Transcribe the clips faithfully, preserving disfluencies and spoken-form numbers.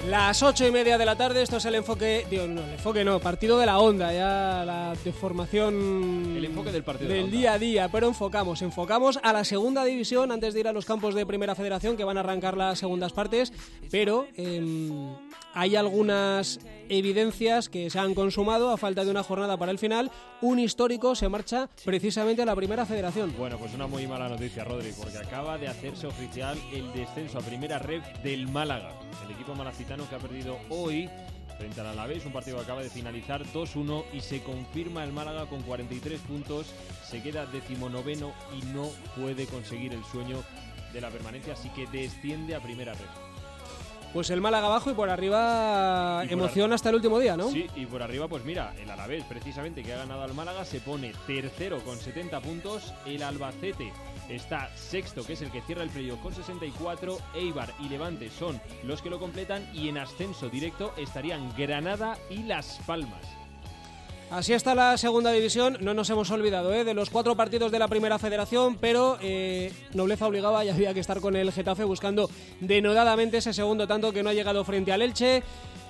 Las ocho y media de la tarde, esto es el enfoque, digo, no, el enfoque no, partido de la onda, ya la deformación el enfoque del partido del de día a día, pero enfocamos, enfocamos a la segunda división antes de ir a los campos de Primera Federación, que van a arrancar las segundas partes, pero eh, hay algunas evidencias que se han consumado a falta de una jornada para el final. Un histórico se marcha precisamente a la Primera Federación. Bueno, pues una muy mala noticia, Rodri, porque acaba de hacerse oficial el descenso a Primera Ref del Málaga, el equipo malacitano que ha perdido hoy frente al Alavés, un partido que acaba de finalizar dos uno, y se confirma el Málaga con cuarenta y tres puntos, se queda decimonoveno y no puede conseguir el sueño de la permanencia, así que desciende a Primera Ref. Pues el Málaga abajo y por arriba y por emoción ar- hasta el último día, ¿no? Sí, y por arriba, pues mira, el Alavés, precisamente, que ha ganado al Málaga, se pone tercero con setenta puntos. El Albacete está sexto, que es el que cierra el playoff, con sesenta y cuatro. Eibar y Levante son los que lo completan, y en ascenso directo estarían Granada y Las Palmas. Así está la segunda división. No nos hemos olvidado ¿eh? de los cuatro partidos de la Primera Federación, pero eh, nobleza obligaba y había que estar con el Getafe buscando denodadamente ese segundo tanto que no ha llegado frente al Elche.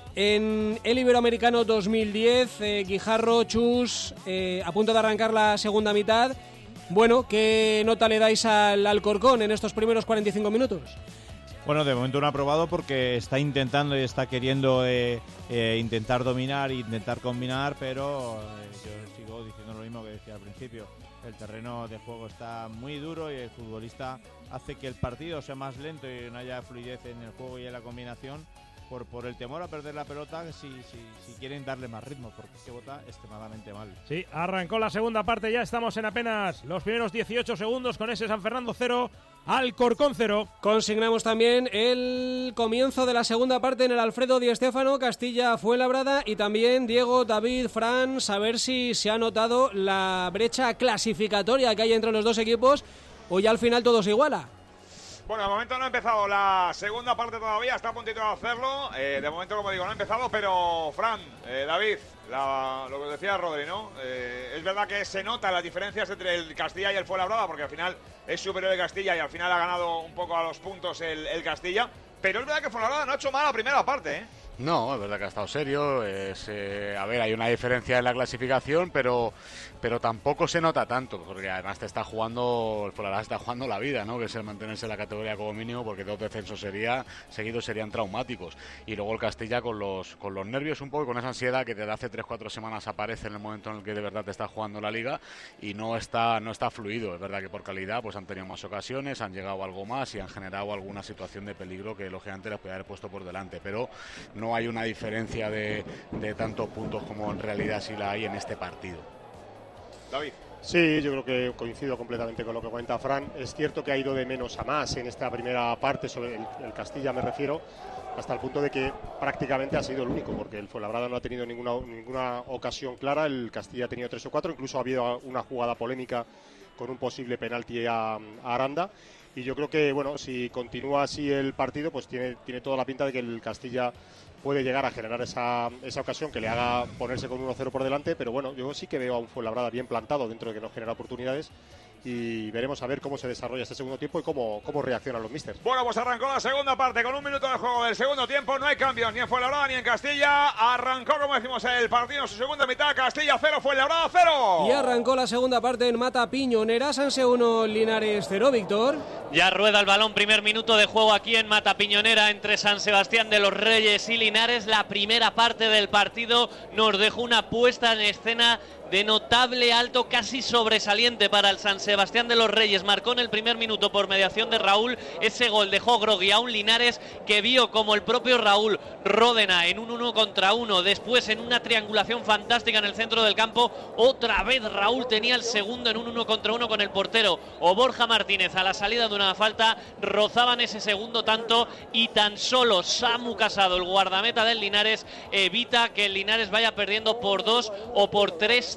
En el Iberoamericano dos mil diez, eh, Guijarro, Chus, eh, a punto de arrancar la segunda mitad. Bueno, ¿qué nota le dais al Alcorcón en estos primeros cuarenta y cinco minutos? Bueno, de momento no ha probado porque está intentando y está queriendo eh, eh, intentar dominar e intentar combinar, pero eh, yo sigo diciendo lo mismo que decía al principio. El terreno de juego está muy duro y el futbolista hace que el partido sea más lento y no haya fluidez en el juego y en la combinación por, por el temor a perder la pelota si, si, si quieren darle más ritmo, porque se vota extremadamente mal. Sí, arrancó la segunda parte, ya estamos en apenas los primeros dieciocho segundos con ese San Fernando cero, Alcorcón cero. Consignamos también el comienzo de la segunda parte en el Alfredo Di Stéfano, Castilla Fuenlabrada, y también Diego, David, Fran, saber si se ha notado la brecha clasificatoria que hay entre los dos equipos o ya al final todo se iguala. Bueno, de momento no ha empezado la segunda parte todavía, está a puntito de hacerlo. Eh, de momento, como digo, no ha empezado, pero Fran, eh, David, la, lo que decía Rodri, ¿no? Eh, es verdad que se notan las diferencias entre el Castilla y el Fuenlabrada, porque al final es superior el Castilla y al final ha ganado un poco a los puntos el, el Castilla. Pero es verdad que Fuenlabrada no ha hecho mal la primera parte, ¿eh? No, es verdad que ha estado serio. Es, eh, a ver, hay una diferencia en la clasificación, pero pero tampoco se nota tanto, porque además te está jugando, el Fuenlabrada está jugando la vida, ¿no? Que es el mantenerse en la categoría como mínimo, porque dos descensos sería, seguidos serían traumáticos. Y luego el Castilla con los con los nervios un poco, con esa ansiedad que desde hace tres cuatro semanas aparece en el momento en el que de verdad te está jugando la liga y no está no está fluido. Es verdad que por calidad pues han tenido más ocasiones, han llegado algo más y han generado alguna situación de peligro que lógicamente les puede haber puesto por delante, pero no hay una diferencia de, de tantos puntos como en realidad sí la hay en este partido. David. Sí, yo creo que coincido completamente con lo que comenta Fran. Es cierto que ha ido de menos a más en esta primera parte, sobre el, el Castilla me refiero, hasta el punto de que prácticamente ha sido el único, porque el Fuenlabrada no ha tenido ninguna, ninguna ocasión clara, el Castilla ha tenido tres o cuatro, incluso ha habido una jugada polémica con un posible penalti a, a Aranda. Y yo creo que, bueno, si continúa así el partido, pues tiene, tiene toda la pinta de que el Castilla puede llegar a generar esa, esa ocasión que le haga ponerse con uno cero por delante, pero bueno, yo sí que veo a un Fuenlabrada bien plantado dentro de que no genera oportunidades, y veremos a ver cómo se desarrolla este segundo tiempo y cómo, cómo reaccionan los místers. Bueno, pues arrancó la segunda parte con un minuto de juego del segundo tiempo, no hay cambios ni en Fuenlabrada ni en Castilla. Arrancó, como decimos, el partido en su segunda mitad, Castilla cero, Fuenlabrada cero. Y arrancó la segunda parte en Mata Piñonera, Sanse uno, Linares cero, Víctor. Ya rueda el balón, primer minuto de juego aquí en Mata Piñonera entre San Sebastián de los Reyes y Linares. La primera parte del partido nos dejó una puesta en escena de notable alto, casi sobresaliente para el San Sebastián de los Reyes. Marcó en el primer minuto por mediación de Raúl. Ese gol dejó grogui a un Linares que vio como el propio Raúl Ródena en un uno contra uno, después en una triangulación fantástica en el centro del campo, otra vez Raúl tenía el segundo en un uno contra uno con el portero o Borja Martínez a la salida de una falta, rozaban ese segundo tanto y tan solo Samu Casado, el guardameta del Linares, evita que el Linares vaya perdiendo por dos o por tres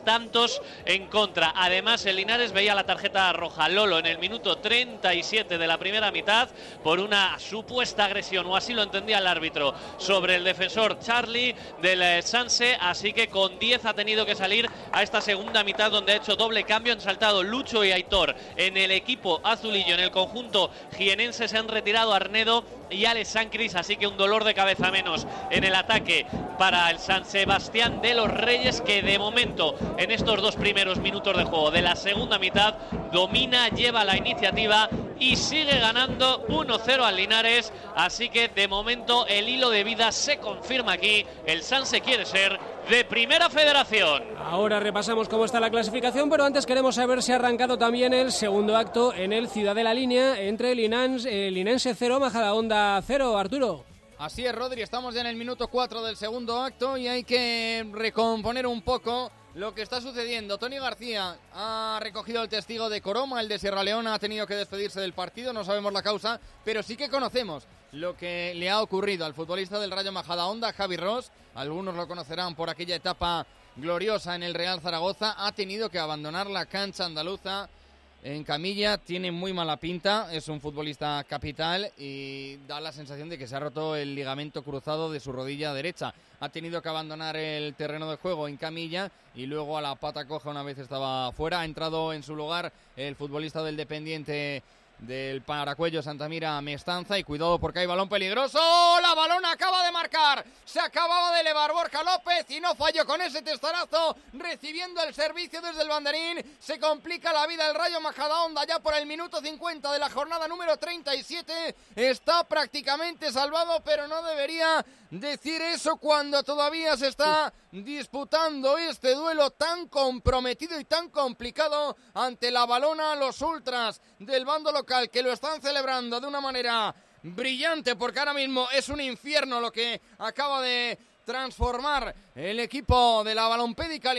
dos tantos en contra. Además, el Linares veía la tarjeta roja Lolo en el minuto treinta y siete de la primera mitad por una supuesta agresión, o así lo entendía el árbitro, sobre el defensor Charlie del Sanse. Así que con diez ha tenido que salir a esta segunda mitad, donde ha hecho doble cambio. Han saltado Lucho y Aitor en el equipo azulillo. En el conjunto jienense se han retirado Arnedo y Alex Sancris, así que un dolor de cabeza menos en el ataque para el San Sebastián de los Reyes, que de momento en estos dos primeros minutos de juego de la segunda mitad domina, lleva la iniciativa y sigue ganando uno cero al Linares. Así que de momento el hilo de vida se confirma aquí. El Sanse quiere ser de Primera Federación. Ahora repasamos cómo está la clasificación, pero antes queremos saber si ha arrancado también el segundo acto en el Ciudad de la Línea entre Linans, eh, Linense cero, Majadahonda cero. Arturo. Así es, Rodri, estamos ya en el minuto cuatro del segundo acto y hay que recomponer un poco lo que está sucediendo. Tony García ha recogido el testigo de Coroma, el de Sierra Leona ha tenido que despedirse del partido, no sabemos la causa, pero sí que conocemos lo que le ha ocurrido al futbolista del Rayo Majadahonda, Javi Ross. Algunos lo conocerán por aquella etapa gloriosa en el Real Zaragoza. Ha tenido que abandonar la cancha andaluza en camilla, tiene muy mala pinta, es un futbolista capital y da la sensación de que se ha roto el ligamento cruzado de su rodilla derecha. Ha tenido que abandonar el terreno de juego en camilla y luego a la pata coja una vez estaba fuera. Ha entrado en su lugar el futbolista del Dependiente del Paracuello, Santamira, Mestanza, y cuidado porque hay balón peligroso. La balón acaba de marcar, se acababa de elevar Borja López y no falló con ese testarazo, recibiendo el servicio desde el banderín. Se complica la vida el Rayo Majadahonda ya por el minuto cincuenta de la jornada número treinta y siete. Está prácticamente salvado, pero no debería decir eso cuando todavía se está disputando este duelo tan comprometido y tan complicado ante la balona. Los ultras del bando local que lo están celebrando de una manera brillante, porque ahora mismo es un infierno lo que acaba de transformar el equipo de la Balompédica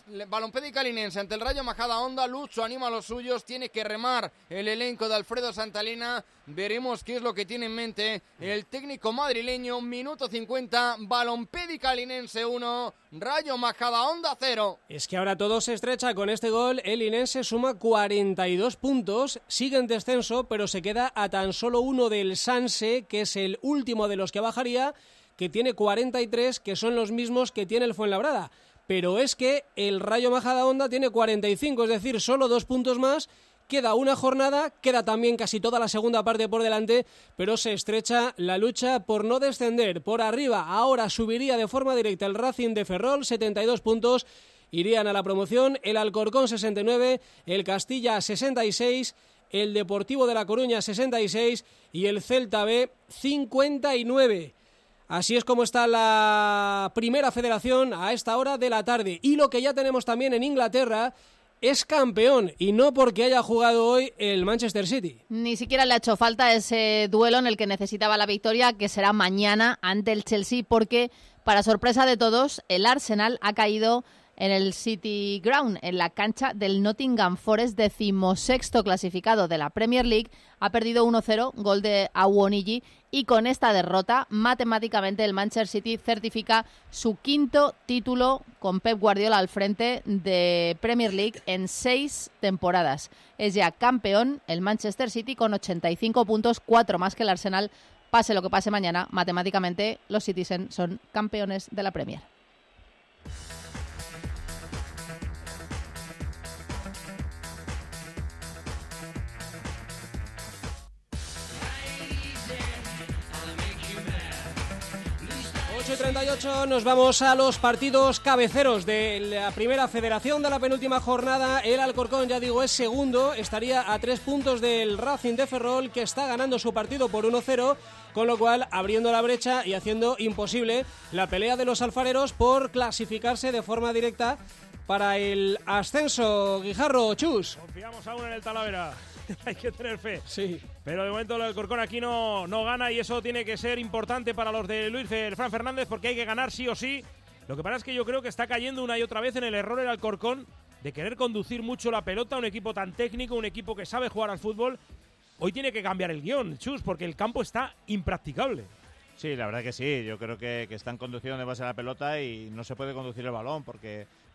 Linense ante el Rayo Majadahonda. Lucho anima a los suyos, tiene que remar el elenco de Alfredo Santalena. Veremos qué es lo que tiene en mente el técnico madrileño. Minuto cincuenta, Balompédica Linense uno, Rayo Majadahonda cero. Es que ahora todo se estrecha con este gol. El Linense suma cuarenta y dos puntos, sigue en descenso, pero se queda a tan solo uno del Sanse, que es el último de los que bajaría, que tiene cuarenta y tres, que son los mismos que tiene el Fuenlabrada. Pero es que el Rayo Majadahonda tiene cuarenta y cinco, es decir, solo dos puntos más. Queda una jornada, queda también casi toda la segunda parte por delante, pero se estrecha la lucha por no descender. Por arriba ahora subiría de forma directa el Racing de Ferrol, setenta y dos puntos, irían a la promoción, el Alcorcón sesenta y nueve, el Castilla sesenta y seis, el Deportivo de La Coruña sesenta y seis y el Celta B cincuenta y nueve. Así es como está la Primera Federación a esta hora de la tarde. Y lo que ya tenemos también en Inglaterra es campeón, y no porque haya jugado hoy el Manchester City. Ni siquiera le ha hecho falta ese duelo en el que necesitaba la victoria, que será mañana ante el Chelsea, porque para sorpresa de todos, el Arsenal ha caído en el City Ground, en la cancha del Nottingham Forest, decimosexto clasificado de la Premier League. Ha perdido uno cero, gol de Awoniji, y con esta derrota, matemáticamente el Manchester City certifica su quinto título con Pep Guardiola al frente de Premier League en seis temporadas. Es ya campeón el Manchester City con ochenta y cinco puntos, cuatro más que el Arsenal. Pase lo que pase mañana, matemáticamente los Citizen son campeones de la Premier. ocho y treinta y ocho, nos vamos a los partidos cabeceros de la Primera Federación de la penúltima jornada. El Alcorcón, ya digo, es segundo, estaría a tres puntos del Racing de Ferrol, que está ganando su partido por uno cero, con lo cual abriendo la brecha y haciendo imposible la pelea de los alfareros por clasificarse de forma directa para el ascenso. Guijarro, Chus. Confiamos aún en el Talavera. Hay que tener fe. Sí. Pero de momento el Alcorcón aquí no, no gana, y eso tiene que ser importante para los de Luis Fran Fernández, porque hay que ganar sí o sí. Lo que pasa es que yo creo que está cayendo una y otra vez en el error el Alcorcón de querer conducir mucho la pelota, un equipo tan técnico, un equipo que sabe jugar al fútbol. Hoy tiene que cambiar el guión, Chus, porque el campo está impracticable. Sí, la verdad que sí. Yo creo que, que están conduciendo de base a la pelota y no se puede conducir el balón porque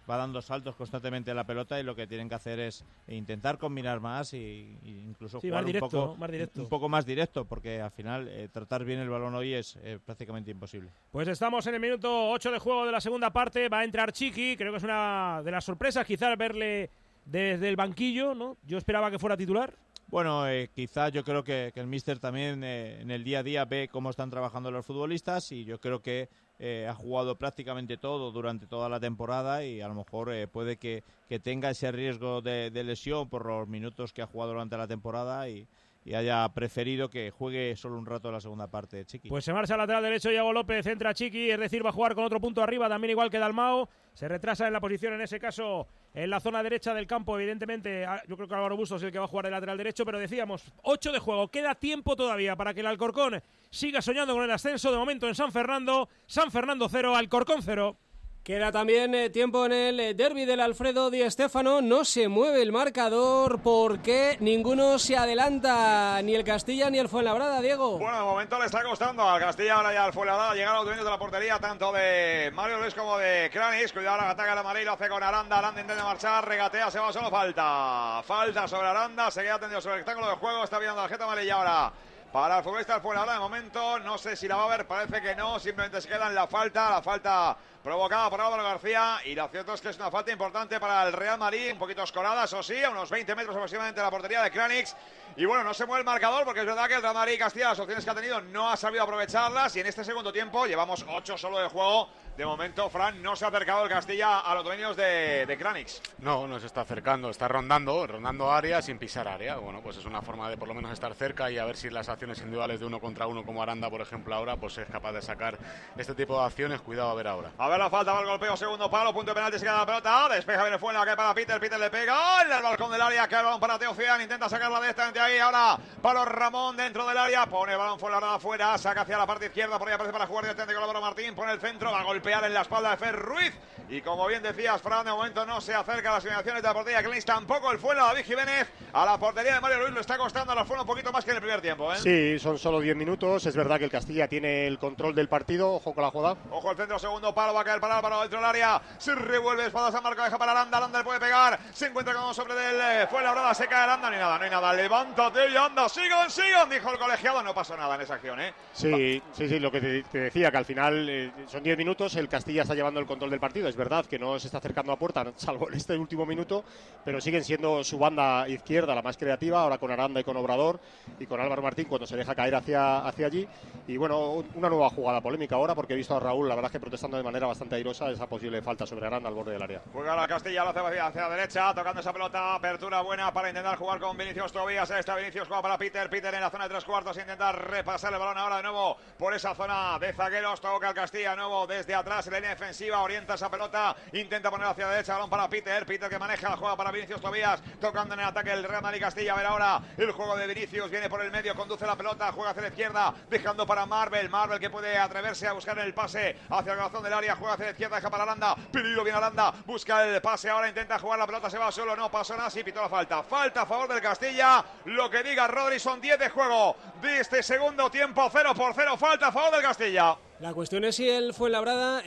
va dando saltos constantemente en la pelota y lo que tienen que hacer es intentar combinar más y, y incluso sí, jugar más directo, un, poco, más directo. un poco más directo, porque al final eh, tratar bien el balón hoy es eh, prácticamente imposible. Pues estamos en el minuto ocho de juego de la segunda parte, va a entrar Chiqui, creo que es una de las sorpresas quizás verle desde el banquillo, ¿no? Yo esperaba que fuera titular. Bueno, eh, quizás yo creo que, que el míster también eh, en el día a día ve cómo están trabajando los futbolistas y yo creo que eh, ha jugado prácticamente todo durante toda la temporada y a lo mejor eh, puede que, que tenga ese riesgo de, de lesión por los minutos que ha jugado durante la temporada y, y haya preferido que juegue solo un rato la segunda parte, Chiqui. Pues se marcha al lateral derecho Iago López, entra Chiqui, es decir, va a jugar con otro punto arriba, también igual que Dalmau, se retrasa en la posición, en ese caso, en la zona derecha del campo, evidentemente, yo creo que Álvaro Bustos es el que va a jugar el lateral derecho, pero decíamos, ocho de juego, queda tiempo todavía para que el Alcorcón siga soñando con el ascenso, de momento en San Fernando, San Fernando cero, Alcorcón cero. Queda también eh, tiempo en el eh, derbi del Alfredo Di Stéfano. No se mueve el marcador porque ninguno se adelanta, ni el Castilla ni el Fuenlabrada, Diego. Bueno, de momento le está costando al Castilla ahora ya al Fuenlabrada llegar a los dueños de la portería, tanto de Mario Luis como de Kranis. Cuidado, ahora ataca el amarillo, lo hace con Aranda. Aranda intenta marchar, regatea, se va, solo falta. Falta sobre Aranda, se queda tendido sobre el rectángulo de juego. Está viendo la tarjeta amarilla ahora para el futbolista del Fuenlabrada. De momento, no sé si la va a ver, parece que no. Simplemente se queda en la falta, la falta provocada por Álvaro García, y lo cierto es que es una falta importante para el Real Madrid, un poquito escorada, eso sí, a unos veinte metros aproximadamente de la portería de Kranix. Y bueno, no se mueve el marcador porque es verdad que el Real Madrid Castilla, las opciones que ha tenido, no ha sabido aprovecharlas, y en este segundo tiempo llevamos ocho solo de juego. De momento, Fran, no se ha acercado el Castilla a los dominios de, de Kranix. No, no se está acercando, está rondando, rondando área sin pisar área. Bueno, pues es una forma de por lo menos estar cerca y a ver si las acciones individuales de uno contra uno, como Aranda, por ejemplo, ahora, pues es capaz de sacar este tipo de acciones. Cuidado a ver ahora. A ver la falta, va el golpeo, segundo palo, punto de penalti, se queda la pelota, despeja bien el Fuenla, que para Peter, Peter le pega en el balcón del área, que el balón para Teo Cian, intenta sacarla directamente ahí, ahora para Ramón dentro del área, pone el balón Fuenlabrada afuera, saca hacia la parte izquierda, por ahí aparece para jugar directamente con Álvaro Martín, pone el centro, va a golpear en la espalda de Fer Ruiz, y como bien decías, Fran, de momento no se acerca a las señalaciones de la portería Clenis, tampoco el Fuenla, David Jiménez, a la portería de Mario Luis le está costando a la Fuenla un poquito más que en el primer tiempo, ¿eh? Sí, son solo diez minutos, es verdad que el Castilla tiene el control del partido, ojo con la jugada. Ojo el centro, segundo palo, va a caer para Álvaro dentro del área, se revuelve, espada San Marco, deja para Aranda, Aranda le puede pegar, se encuentra con sobre del eh, Fuenlabrada, se cae Aranda, no hay nada, no hay nada, levántate y anda, sigan, sigan, dijo el colegiado, no pasó nada en esa acción, ¿eh? Sí, sí, sí, lo que te, te decía, que al final eh, son diez minutos, el Castilla está llevando el control del partido, es verdad que no se está acercando a puerta, salvo en este último minuto, pero siguen siendo su banda izquierda la más creativa, ahora con Aranda y con Obrador, y con Álvaro Martín cuando se deja caer hacia, hacia allí, y bueno, una nueva jugada polémica ahora, porque he visto a Raúl, la verdad es que protestando de manera bastante airosa esa posible falta sobre Aranda al borde del área. Juega la Castilla, lo hace hacia, hacia la derecha, tocando esa pelota, apertura buena para intentar jugar con Vinicius Tobías, está Vinicius, juega para Peter, Peter en la zona de tres cuartos, intenta repasar el balón ahora de nuevo por esa zona de zagueros, toca el Castilla de nuevo desde atrás, en la línea defensiva, orienta esa pelota, intenta poner hacia la derecha, balón para Peter, Peter que maneja, juega para Vinicius Tobías, tocando en el ataque el Real Madrid Castilla, a ver ahora el juego de Vinicius, viene por el medio, conduce la pelota, juega hacia la izquierda, dejando para Marvel, Marvel que puede atreverse a buscar el pase hacia el corazón del área, juega hacia la izquierda, deja para Aranda, peligro, viene Aranda, busca el pase, ahora intenta jugar la pelota, se va solo, no pasó nada, sí pitó la falta, falta a favor del Castilla, lo que diga Rodri, son diez de juego de este segundo tiempo, cero por cero, falta a favor del Castilla. La cuestión es si el Fuenlabrada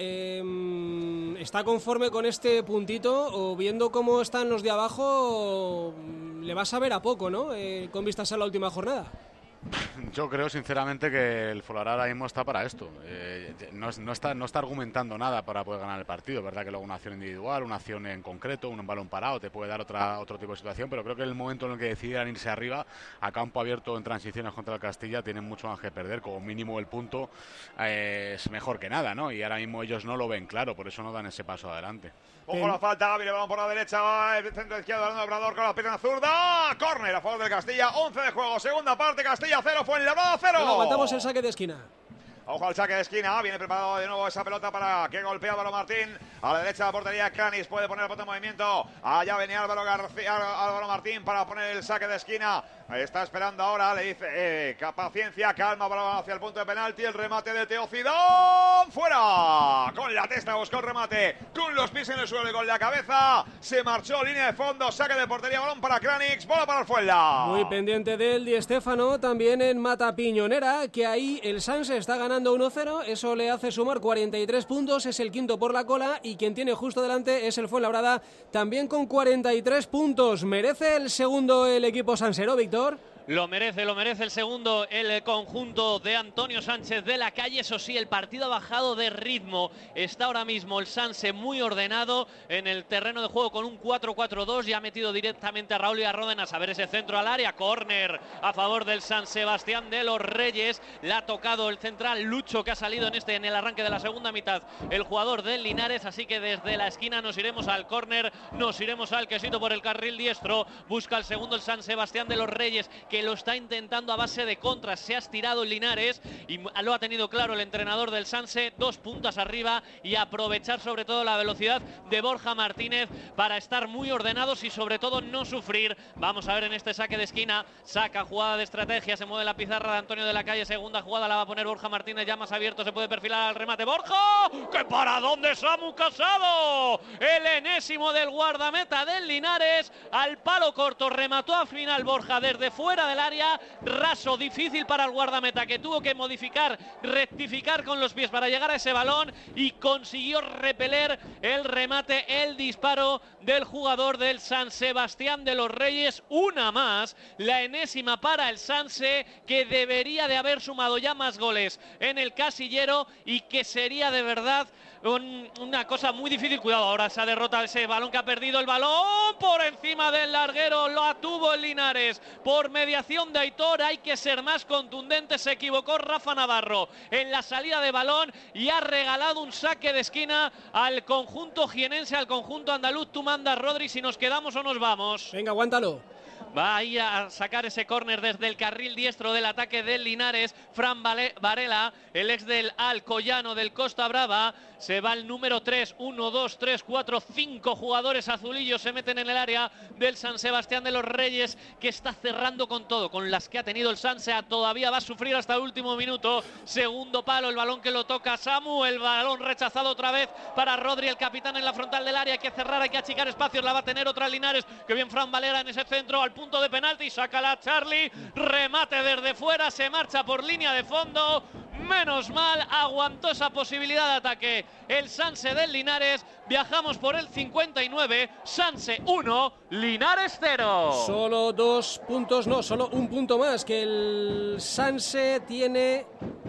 eh, está conforme con este puntito o viendo cómo están los de abajo le va a saber a poco, ¿no? Eh, con vistas a la última jornada. Yo creo sinceramente que el Fuenlabrada ahora mismo está para esto. Eh, no, no, está, no está argumentando nada para poder ganar el partido. Es verdad que luego una acción individual, una acción en concreto, un balón parado te puede dar otra, otro tipo de situación, pero creo que el momento en el que decidan irse arriba a campo abierto en transiciones contra el Castilla tienen mucho más que perder. Como mínimo el punto eh, es mejor que nada, ¿no? Y ahora mismo ellos no lo ven claro, por eso no dan ese paso adelante. Ojo la falta, Gaby, le balón por la derecha, va el centro izquierdo, balón de Obrador con la pierna zurda, córner a favor del Castilla, once de juego, segunda parte, Castilla cero, Fuenlabrada cero. Bueno, aguantamos el saque de esquina. Ojo al saque de esquina, viene preparado de nuevo esa pelota para que golpee Álvaro Martín. A la derecha de la portería, Canis puede poner el botón de movimiento. Allá venía Álvaro García, Álvaro Martín para poner el saque de esquina. Está esperando ahora, le dice, eh, paciencia, calma, balón hacia el punto de penalti. El remate de Teo Zidane, fuera. Con la testa buscó el remate, con los pies en el suelo y con la cabeza. Se marchó, línea de fondo, saque de portería, balón para Kranix, bola para el Fuenla. Muy pendiente del Di Stéfano, también en Mata Piñonera, que ahí el Sanse está ganando ganando uno cero, eso le hace sumar cuarenta y tres puntos, es el quinto por la cola y quien tiene justo delante es el Fuenlabrada, también con cuarenta y tres puntos. ¿Merece el segundo el equipo sansero, Víctor? Lo merece, lo merece el segundo, el conjunto de Antonio Sánchez de la Calle. Eso sí, el partido ha bajado de ritmo. Está ahora mismo el Sanse muy ordenado en el terreno de juego con un cuatro cuatro dos. Ya ha metido directamente a Raúl y a Ródenas a ver ese centro al área. Córner a favor del San Sebastián de los Reyes. Le ha tocado el central Lucho, que ha salido en este en el arranque de la segunda mitad, el jugador del Linares. Así que desde la esquina nos iremos al córner, nos iremos al quesito por el carril diestro. Busca el segundo el San Sebastián de los Reyes, que lo está intentando a base de contras. Se ha estirado el Linares y lo ha tenido claro el entrenador del Sanse, dos puntas arriba y aprovechar sobre todo la velocidad de Borja Martínez para estar muy ordenados y sobre todo no sufrir. Vamos a ver en este saque de esquina, saca jugada de estrategia, se mueve la pizarra de Antonio de la Calle, segunda jugada la va a poner Borja Martínez, ya más abierto, se puede perfilar al remate. ¡Borja! ¡Qué paradón de Samu Casado! El enésimo del guardameta del Linares, al palo corto, remató al final Borja desde fuera del área, raso, difícil para el guardameta, que tuvo que modificar, rectificar con los pies para llegar a ese balón y consiguió repeler el remate, el disparo del jugador del San Sebastián de los Reyes. Una más, la enésima para el Sanse, que debería de haber sumado ya más goles en el casillero y que sería de verdad un, una cosa muy difícil. Cuidado, ahora esa derrota, ese balón que ha perdido, el balón por encima del larguero, lo tuvo el Linares por mediación de Aitor. Hay que ser más contundente, se equivocó Rafa Navarro en la salida de balón y ha regalado un saque de esquina al conjunto jienense, al conjunto andaluz. Tú mandas, Rodri, si nos quedamos o nos vamos. Venga, aguántalo. Va a ir a sacar ese córner desde el carril diestro del ataque del Linares. Fran Varela, el ex del Alcoyano del Costa Brava. Se va el número tres, uno, dos, tres, cuatro, cinco jugadores azulillos se meten en el área del San Sebastián de los Reyes, que está cerrando con todo, con las que ha tenido el Sanse. Todavía va a sufrir hasta el último minuto. Segundo palo, el balón que lo toca Samu, el balón rechazado otra vez para Rodri, el capitán en la frontal del área. Hay que cerrar, hay que achicar espacios, la va a tener otra Linares. Que bien Fran Varela en ese centro, al punto de penalti, saca la Charlie, remate desde fuera, se marcha por línea de fondo. Menos mal, aguantó esa posibilidad de ataque el Sanse del Linares. Viajamos por el cincuenta y nueve, Sanse uno, Linares cero. Solo dos puntos, no, solo un punto más que el Sanse tiene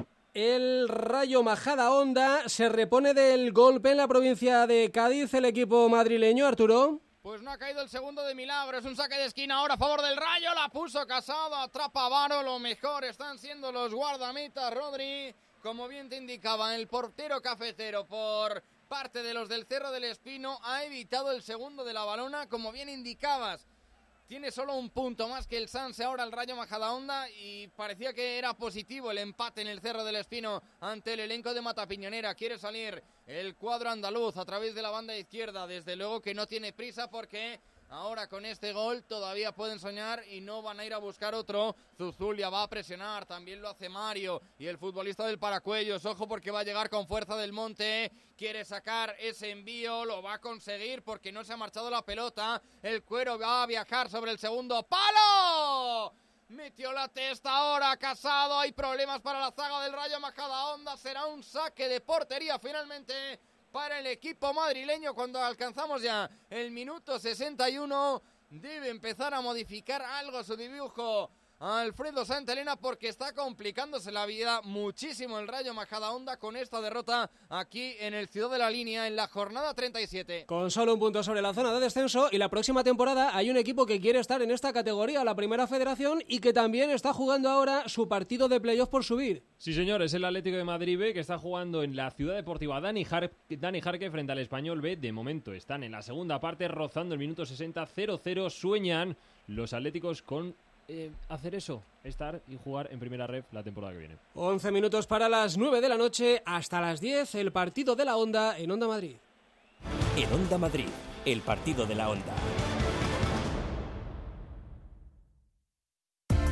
el Rayo Majadahonda. Se repone del golpe en la provincia de Cádiz el equipo madrileño, Arturo. Pues no ha caído el segundo de milagro, es un saque de esquina ahora a favor del Rayo, la puso Casado, atrapa a Varo, lo mejor están siendo los guardamitas, Rodri, como bien te indicaba, el portero cafetero por parte de los del Cerro del Espino ha evitado el segundo de la balona, como bien indicabas. Tiene solo un punto más que el Sanse ahora el Rayo Majadahonda y parecía que era positivo el empate en el Cerro del Espino ante el elenco de Matapiñonera. Quiere salir el cuadro andaluz a través de la banda izquierda. Desde luego que no tiene prisa porque ahora con este gol todavía pueden soñar y no van a ir a buscar otro. Zuzulia va a presionar, también lo hace Mario y el futbolista del Paracuellos. Ojo porque va a llegar con fuerza del Monte. Quiere sacar ese envío, lo va a conseguir porque no se ha marchado la pelota. El Cuero va a viajar sobre el segundo palo. Metió la testa ahora Casado. Hay problemas para la zaga del Rayo Majadahonda. Será un saque de portería finalmente para el equipo madrileño cuando alcanzamos ya el minuto sesenta y uno. Debe empezar a modificar algo su dibujo Alfredo Santelena porque está complicándose la vida muchísimo el Rayo Majadahonda con esta derrota aquí en el Ciudad de la Línea en la jornada treinta y siete. Con solo un punto sobre la zona de descenso y la próxima temporada hay un equipo que quiere estar en esta categoría, la Primera Federación, y que también está jugando ahora su partido de playoff por subir. Sí, señor, es el Atlético de Madrid B que está jugando en la Ciudad Deportiva Dani, Jar- Dani Jarque frente al Español B. De momento están en la segunda parte rozando el minuto sesenta, cero cero. Sueñan los atléticos con Eh, hacer eso, estar y jugar en primera ref la temporada que viene. once minutos para las nueve de la noche, hasta las diez, el partido de la Onda en Onda Madrid. En Onda Madrid, el partido de la Onda.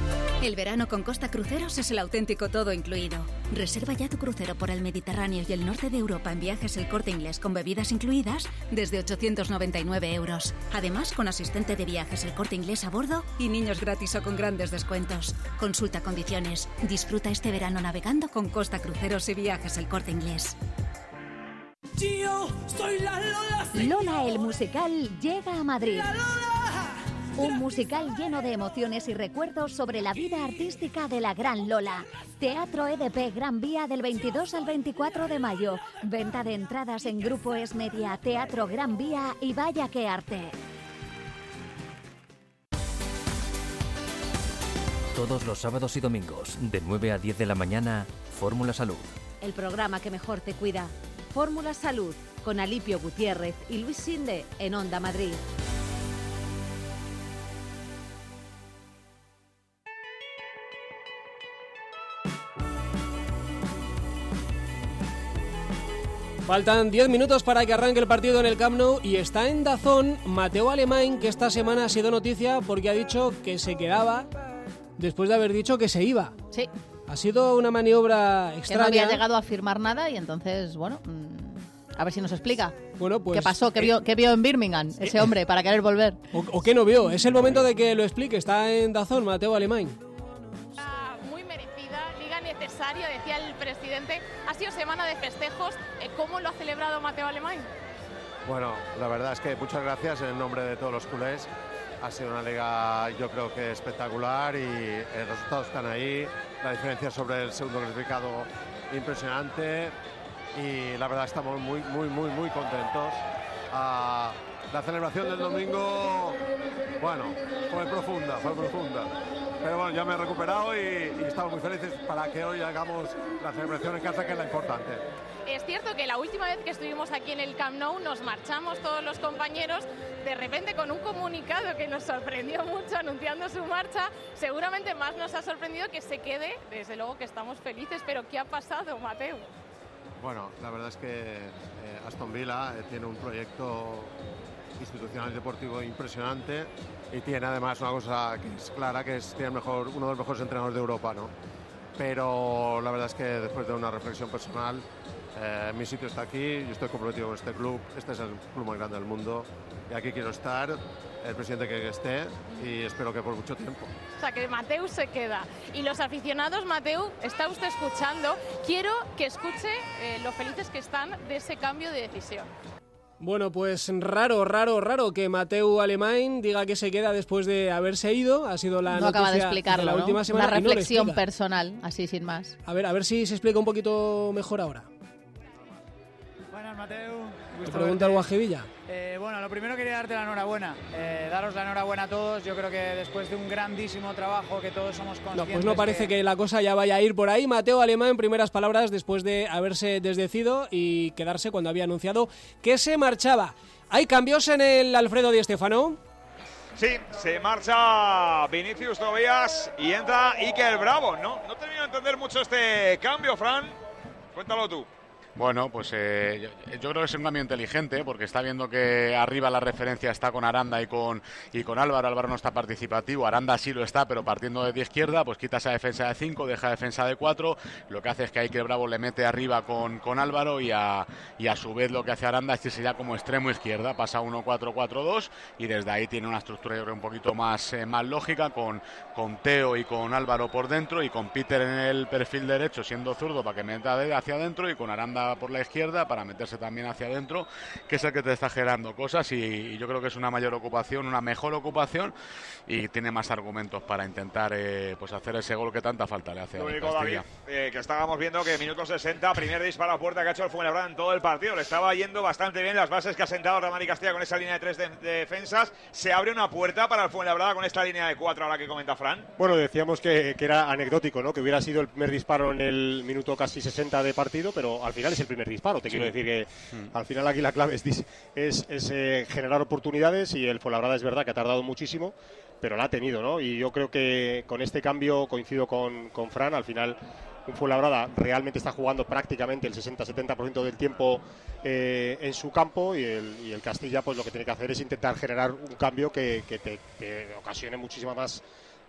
El verano con Costa Cruceros es el auténtico todo incluido. Reserva ya tu crucero por el Mediterráneo y el norte de Europa en Viajes El Corte Inglés con bebidas incluidas desde ochocientos noventa y nueve euros. Además, con asistente de viajes El Corte Inglés a bordo y niños gratis o con grandes descuentos. Consulta condiciones. Disfruta este verano navegando con Costa Cruceros y Viajes El Corte Inglés. Yo soy la Lola. Lola el musical llega a Madrid. Un musical lleno de emociones y recuerdos sobre la vida artística de la gran Lola. Teatro E D P Gran Vía del veintidós al veinticuatro de mayo. Venta de entradas en Grupo Es Media, Teatro Gran Vía y Vaya que Arte. Todos los sábados y domingos, de nueve a diez de la mañana, Fórmula Salud. El programa que mejor te cuida. Fórmula Salud, con Alipio Gutiérrez y Luis Sinde en Onda Madrid. Faltan diez minutos para que arranque el partido en el Camp Nou y está en DAZN Mateu Alemany, que esta semana ha sido noticia porque ha dicho que se quedaba después de haber dicho que se iba. Sí. Ha sido una maniobra extraña. Que no había llegado a firmar nada y entonces, bueno, a ver si nos explica. Bueno, pues, ¿Qué pasó? ¿Qué, eh, vio, ¿Qué vio en Birmingham ese hombre para querer volver? O, ¿O qué no vio? Es el momento de que lo explique. Está en DAZN Mateu Alemany. Muy merecida, liga necesaria, decía el presidente. Ha sido semana de festejos. ¿Cómo lo ha celebrado Mateu Alemany? Bueno, la verdad es que muchas gracias en nombre de todos los culés. Ha sido una liga, yo creo que espectacular, y los resultados están ahí. La diferencia sobre el segundo clasificado impresionante, y la verdad estamos muy, muy, muy, muy contentos. Uh, la celebración del domingo, bueno, fue profunda, fue profunda. Pero bueno, ya me he recuperado y, y estamos muy felices para que hoy hagamos la celebración en casa, que es la importante. Es cierto que la última vez que estuvimos aquí en el Camp Nou nos marchamos todos los compañeros de repente con un comunicado que nos sorprendió mucho anunciando su marcha. Seguramente más nos ha sorprendido que se quede. Desde luego que estamos felices, pero ¿qué ha pasado, Mateu? Bueno, la verdad es que eh, Aston Villa eh, tiene un proyecto institucional y deportivo impresionante, y tiene además una cosa que es clara, que es tiene mejor, uno de los mejores entrenadores de Europa, ¿no? Pero la verdad es que después de una reflexión personal, Eh, mi sitio está aquí, yo estoy comprometido con este club, este es el club más grande del mundo y aquí quiero estar, el presidente que esté, y espero que por mucho tiempo. O sea, que Mateu se queda. Y los aficionados, Mateu, está usted escuchando, quiero que escuche eh, lo felices que están de ese cambio de decisión. Bueno, pues raro, raro, raro que Mateu Alemany diga que se queda después de haberse ido. Ha sido la no noticia acaba de explicarlo, de la ¿no? última semana. Una reflexión no personal, así sin más. A ver, a ver si se explica un poquito mejor ahora. Buenas, Mateu. ¿Te pregunta el Guajevilla? Eh, bueno, lo primero quería darte la enhorabuena. Eh, daros la enhorabuena a todos. Yo creo que después de un grandísimo trabajo que todos somos conscientes... No, pues no parece que... que la cosa ya vaya a ir por ahí. Mateu Alemany, en primeras palabras, después de haberse desdecido y quedarse cuando había anunciado que se marchaba. ¿Hay cambios en el Alfredo Di Stéfano? Sí, se marcha Vinicius Tobías y entra Iker Bravo. No, no termino de entender mucho este cambio, Fran. Cuéntalo tú. Bueno, pues eh, yo, yo creo que es un cambio inteligente, porque está viendo que arriba la referencia está con Aranda y con y con Álvaro. Álvaro no está participativo, Aranda sí lo está, pero partiendo de izquierda, pues quita esa defensa de cinco, deja defensa de cuatro. Lo que hace es que Iker Bravo le mete arriba con, con Álvaro, y a, y a su vez lo que hace Aranda es que se ya como extremo izquierda, pasa uno cuatro cuatro dos, y desde ahí tiene una estructura, yo creo, un poquito más, eh, más lógica, con, con Teo y con Álvaro por dentro, y con Peter en el perfil derecho siendo zurdo para que meta hacia adentro, y con Aranda por la izquierda para meterse también hacia adentro, que es el que te está generando cosas, y, y yo creo que es una mayor ocupación, una mejor ocupación, y tiene más argumentos para intentar eh, pues hacer ese gol que tanta falta le hace Lo a único, David, Castilla. eh, que estábamos viendo que minuto sesenta, primer disparo a puerta que ha hecho el Fuenlabrada en todo el partido. Le estaba yendo bastante bien las bases que ha sentado Real Madrid Castilla con esa línea de tres de, de defensas. Se abre una puerta para el Fuenlabrada con esta línea de cuatro, ahora que comenta Fran. Bueno, decíamos que, que era anecdótico, ¿no? Que hubiera sido el primer disparo en el minuto casi sesenta de partido, pero al final es el primer disparo. Te sí. quiero decir que mm. al final aquí la clave es, es, es eh, generar oportunidades, y el Fuenlabrada es verdad que ha tardado muchísimo, pero la ha tenido, ¿no? Y yo creo que con este cambio coincido con, con Fran. Al final un Fuenlabrada realmente está jugando prácticamente el sesenta setenta por ciento del tiempo eh, en su campo, y el, y el Castilla pues lo que tiene que hacer es intentar generar un cambio que, que te que ocasione muchísima más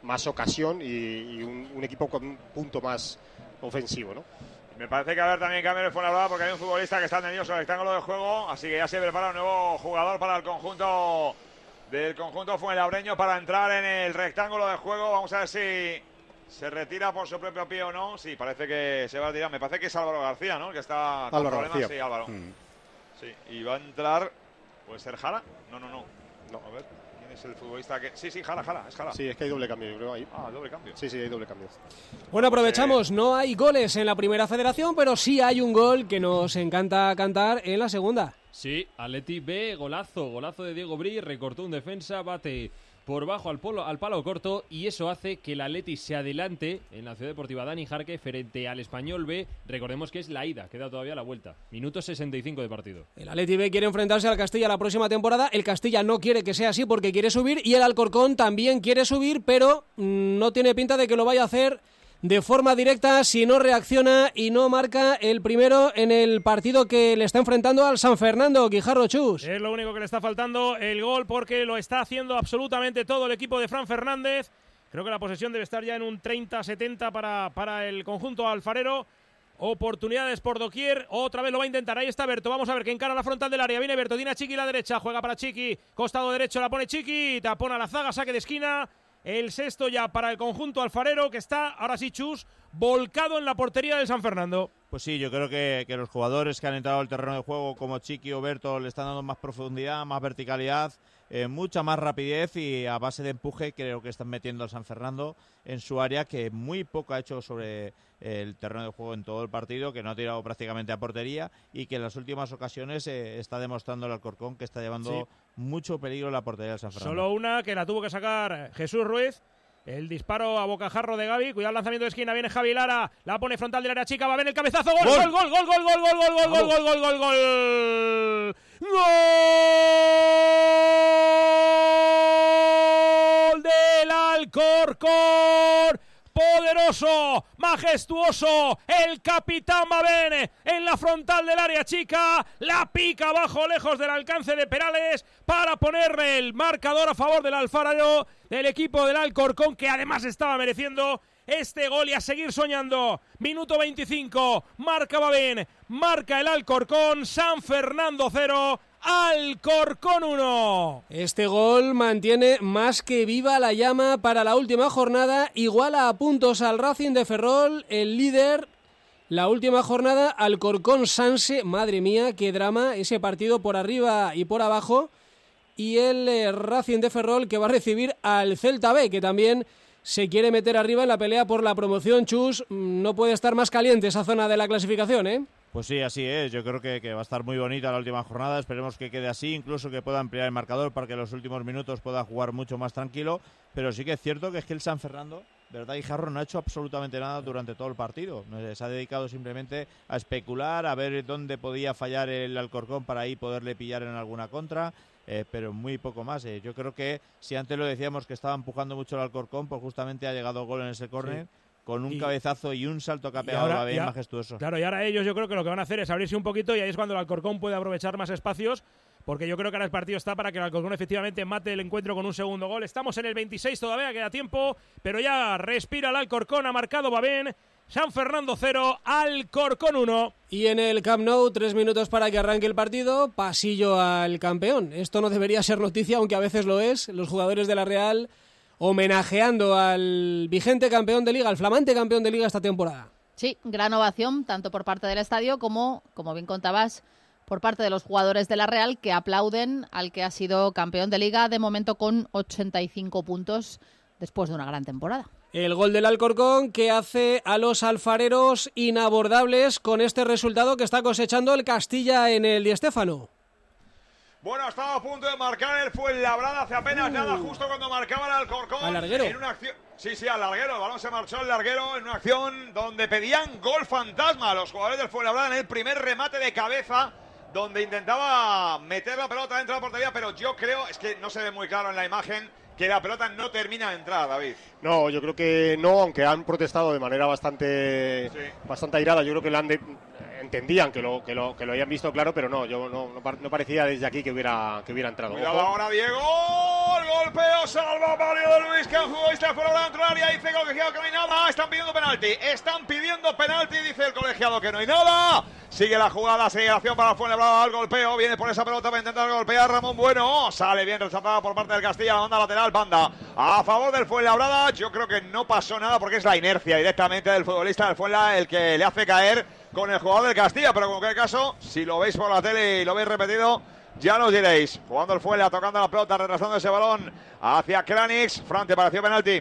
más ocasión y, y un, un equipo con un punto más ofensivo, ¿no? Me parece que va a haber también cambio en el Fuenlabrada porque hay un futbolista que está nervioso en el rectángulo de juego, así que ya se prepara un nuevo jugador para el conjunto del conjunto fuenlabreño para entrar en el rectángulo de juego. Vamos a ver si se retira por su propio pie o no. Sí, parece que se va a retirar. Me parece que es Álvaro García, ¿no? El que está con Álvaro problemas. García. Sí, Álvaro. Mm. Sí, y va a entrar. ¿Puede ser Jara? No, no, no. No, a ver. ¿Quién es el futbolista que.? Sí, sí, Jara, Jara, es Jara. Sí, es que hay doble cambio, yo creo ahí. Ah, doble cambio. Sí, sí, hay doble cambio. Bueno, aprovechamos, no hay goles en la primera federación, pero sí hay un gol que nos encanta cantar en la segunda. Sí, Atleti B, golazo, golazo de Diego Bri, recortó un defensa, bate por bajo al, polo, al palo corto y eso hace que el Atleti se adelante en la Ciudad Deportiva Dani Jarque frente al Español B. Recordemos que es la ida, queda todavía la vuelta. Minuto sesenta y cinco de partido. El Atleti B quiere enfrentarse al Castilla la próxima temporada. El Castilla no quiere que sea así porque quiere subir y el Alcorcón también quiere subir, pero mmm, no tiene pinta de que lo vaya a hacer de forma directa si no reacciona y no marca el primero en el partido que le está enfrentando al San Fernando. Guijarro, Chus. Es lo único que le está faltando, el gol, porque lo está haciendo absolutamente todo el equipo de Fran Fernández. Creo que la posesión debe estar ya en un treinta setenta para, para el conjunto alfarero. Oportunidades por doquier, otra vez lo va a intentar, ahí está Berto, vamos a ver que encara la frontal del área, viene Berto, tiene a Chiqui la derecha, juega para Chiqui, costado derecho la pone Chiqui, tapona la zaga, saque de esquina. El sexto ya para el conjunto alfarero que está, ahora sí, Chus, volcado en la portería del San Fernando. Pues sí, yo creo que, que los jugadores que han entrado al terreno de juego como Chiqui o Berto le están dando más profundidad, más verticalidad, eh, mucha más rapidez y a base de empuje creo que están metiendo al San Fernando en su área, que muy poco ha hecho sobre el terreno de juego en todo el partido, que no ha tirado prácticamente a portería y que en las últimas ocasiones eh, está demostrando el Alcorcón que está llevando sí. mucho peligro en la portería del San Fernando. Solo una que la tuvo que sacar Jesús Ruiz. El disparo a bocajarro de Gavi. Cuidado el lanzamiento de esquina. Viene Javi Lara. La pone frontal del área chica. Va a ver el cabezazo. ¡Gol! ¡Gol! ¡Gol! ¡Gol! ¡Gol! ¡Gol! ¡Gol! ¡Gol! ¡Gol! ¡Gol! ¡Gol! ¡Gol! ¡Gol! ¡Gol! ¡Gol! ¡Del Alcorcón! Poderoso, majestuoso, el capitán Babén en la frontal del área chica, la pica abajo lejos del alcance de Perales para ponerle el marcador a favor del Alfarero, del equipo del Alcorcón, que además estaba mereciendo este gol y a seguir soñando. Minuto veinticinco, marca Babén, marca el Alcorcón, San Fernando cero, Alcorcón uno. Este gol mantiene más que viva la llama para la última jornada, iguala a puntos al Racing de Ferrol, el líder. La última jornada, Alcorcón Sanse, madre mía, qué drama, ese partido por arriba y por abajo. Y el eh, Racing de Ferrol que va a recibir al Celta B, que también se quiere meter arriba en la pelea por la promoción. Chus, no puede estar más caliente esa zona de la clasificación, ¿eh? Pues sí, así es. Yo creo que, que va a estar muy bonita la última jornada. Esperemos que quede así, incluso que pueda ampliar el marcador para que en los últimos minutos pueda jugar mucho más tranquilo. Pero sí que es cierto que es que el San Fernando, de verdad, Guijarro no ha hecho absolutamente nada durante todo el partido. Se ha dedicado simplemente a especular, a ver dónde podía fallar el Alcorcón para ahí poderle pillar en alguna contra. Eh, pero muy poco más. Eh. Yo creo que si antes lo decíamos que estaba empujando mucho el Alcorcón, pues justamente ha llegado gol en ese córner. Sí. Con un y, cabezazo y un salto que ha pegado bien majestuoso. Claro, y ahora ellos yo creo que lo que van a hacer es abrirse un poquito y ahí es cuando el Alcorcón puede aprovechar más espacios, porque yo creo que ahora el partido está para que el Alcorcón efectivamente mate el encuentro con un segundo gol. Estamos en el veintiséis todavía, queda tiempo, pero ya respira el Alcorcón, ha marcado Babén. San Fernando cero, Alcorcón uno. Y en el Camp Nou, tres minutos para que arranque el partido, pasillo al campeón. Esto no debería ser noticia, aunque a veces lo es. Los jugadores de la Real homenajeando al vigente campeón de Liga, al flamante campeón de Liga esta temporada. Sí, gran ovación, tanto por parte del estadio como, como bien contabas, por parte de los jugadores de la Real, que aplauden al que ha sido campeón de Liga, de momento con ochenta y cinco puntos después de una gran temporada. El gol del Alcorcón que hace a los alfareros inabordables con este resultado que está cosechando el Castilla en el Di Stéfano. Bueno, estaba a punto de marcar el Fuenlabrada hace apenas uh. nada, justo cuando marcaba el Alcorcón. Al larguero. En una acción... Sí, sí, al larguero. El balón se marchó al larguero en una acción donde pedían gol fantasma a los jugadores del Fuenlabrada en el primer remate de cabeza, donde intentaba meter la pelota dentro de la portería, pero yo creo, es que no se ve muy claro en la imagen, que la pelota no termina de entrar, David. No, yo creo que no, aunque han protestado de manera bastante, sí. bastante airada. Yo creo que le han de, entendían que lo, que lo que lo habían visto claro, pero no, yo no, no, no parecía desde aquí que hubiera que hubiera entrado. Cuidado ahora Diego, el golpeo, salva Mario de Luis, que el futbolista fuera de la área, dice el colegiado que no hay nada, están pidiendo penalti, están pidiendo penalti, dice el colegiado que no hay nada. Sigue la jugada, sigue la acción para el Fuenlabrada, el golpeo, viene por esa pelota para intentar golpear Ramón Bueno, sale bien rechazada por parte del Castilla, la banda lateral, banda a favor del Fuenlabrada. Yo creo que no pasó nada porque es la inercia directamente del futbolista del Fuenla el que le hace caer con el jugador del Castilla, pero en cualquier caso, si lo veis por la tele y lo veis repetido, ya nos diréis. Jugando el Fuenla, tocando la pelota, retrasando ese balón hacia Kranix. Fran, ¿te pareció penalti?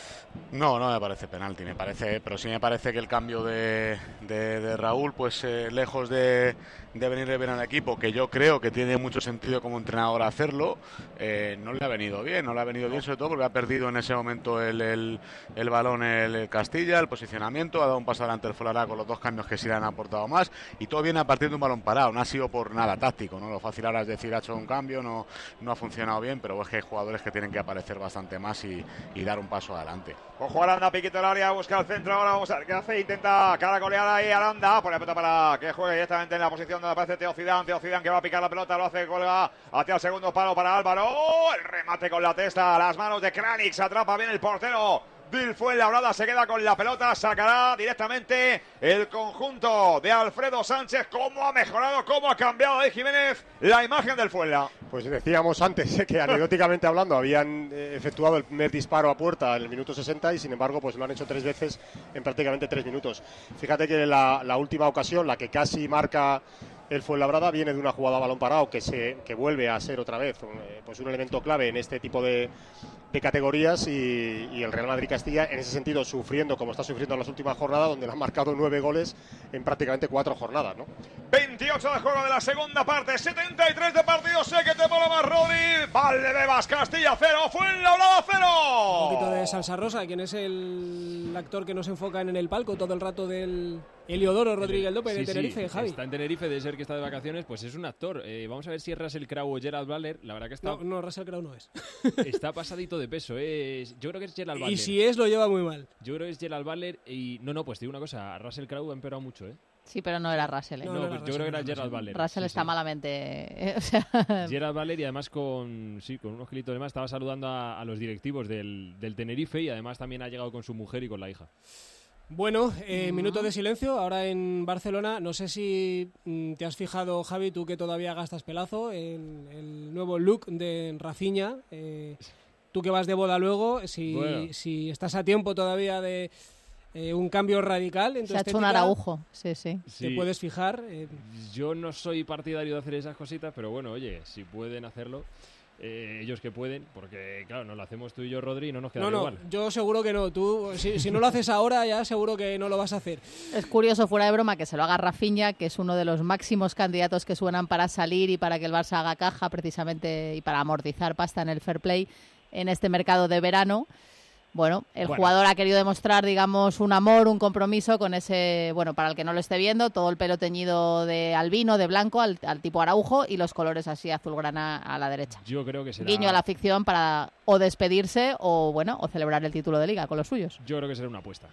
No, no me parece penalti, me parece, pero sí me parece que el cambio de, de, de Raúl, pues eh, lejos de, de venirle bien al equipo, que yo creo que tiene mucho sentido como entrenador hacerlo, eh, no le ha venido bien, no le ha venido bien sobre todo porque ha perdido en ese momento el, el, el balón el, el Castilla, el posicionamiento, ha dado un paso adelante el Fuenlabrada con los dos cambios que sí le han aportado más y todo viene a partir de un balón parado, no ha sido por nada táctico, ¿no? Lo fácil ahora es decir ha hecho un cambio, no, no ha funcionado bien, pero es que hay jugadores que tienen que aparecer bastante más y, y dar un paso adelante. Ojo, Aranda, piquito el área, busca el centro ahora, vamos a ver qué hace, intenta caracolear ahí Aranda, pone la pelota para que juegue directamente en la posición donde aparece Teo Zidane, Teo Zidane que va a picar la pelota, lo hace, colga hacia el segundo palo para Álvaro, ¡oh! El remate con la testa, las manos de Kranix, atrapa bien el portero del Fuenlabrada, se queda con la pelota, sacará directamente el conjunto de Alfredo Sánchez. ¿Cómo ha mejorado, cómo ha cambiado de Jiménez la imagen del Fuenla? Pues decíamos antes eh, que anecdóticamente hablando habían eh, efectuado el primer disparo a puerta en el minuto sesenta y sin embargo pues lo han hecho tres veces en prácticamente tres minutos. Fíjate que la, la última ocasión, la que casi marca el Fuenlabrada, viene de una jugada a balón parado que se que vuelve a ser otra vez un, eh, pues un elemento clave en este tipo de, de categorías y, y el Real Madrid Castilla en ese sentido sufriendo como está sufriendo en las últimas jornadas, donde le han marcado nueve goles en prácticamente cuatro jornadas, ¿no? veintiocho de juego de la segunda parte, setenta y tres de partido, sé que te mola más, Rodri. Valdebebas, Castilla cero, Fuenlabrada cero. Un poquito de salsa rosa, ¿quién es el actor que nos enfoca en el palco todo el rato del Heliodoro Rodríguez López sí, de Tenerife, sí, Javi? Está en Tenerife, de ser que está de vacaciones, pues es un actor. Eh, vamos a ver si es Russell Crowe o Gerald Butler. La verdad que está... No, no, Russell Crowe no es. Está pasadito de peso. Eh. Yo creo que es Gerald Butler. Y si es, lo lleva muy mal. Yo creo que es Gerald Butler y... No, no, pues te digo una cosa. Russell Crowe ha empeorado mucho, ¿eh? Sí, pero no era Russell. ¿eh? No, no, no pues yo creo que era Gerald Butler. Russell sí, está sí. malamente... Eh, o sea... Gerald Butler y además con, sí, con unos kilitos de más estaba saludando a, a los directivos del, del Tenerife y además también ha llegado con su mujer y con la hija. Bueno, eh, minuto de silencio ahora en Barcelona. No sé si mm, te has fijado, Javi, tú que todavía gastas pelazo, en el nuevo look de Rafinha. Eh, tú que vas de boda luego, si, bueno. si estás a tiempo todavía de eh, un cambio radical en tu Se ha estética, hecho un araujo, sí, sí. Te Sí. puedes fijar. Eh, Yo no soy partidario de hacer esas cositas, pero bueno, oye, si pueden hacerlo, eh, ellos que pueden, porque claro, no lo hacemos tú y yo, Rodri, y no nos queda no, no, igual. yo seguro que no. Tú, si, si no lo haces ahora, ya seguro que no lo vas a hacer. Es curioso, fuera de broma, que se lo haga Rafinha, que es uno de los máximos candidatos que suenan para salir y para que el Barça haga caja, precisamente, y para amortizar pasta en el fair play en este mercado de verano. Bueno, el Bueno. jugador ha querido demostrar, digamos, un amor, un compromiso con ese, bueno, para el que no lo esté viendo, todo el pelo teñido de albino, de blanco, al, al tipo Araujo, y los colores así azulgrana a la derecha. Yo creo que será... Guiño a la ficción para o despedirse o, bueno, o celebrar el título de Liga con los suyos. Yo creo que será una apuesta.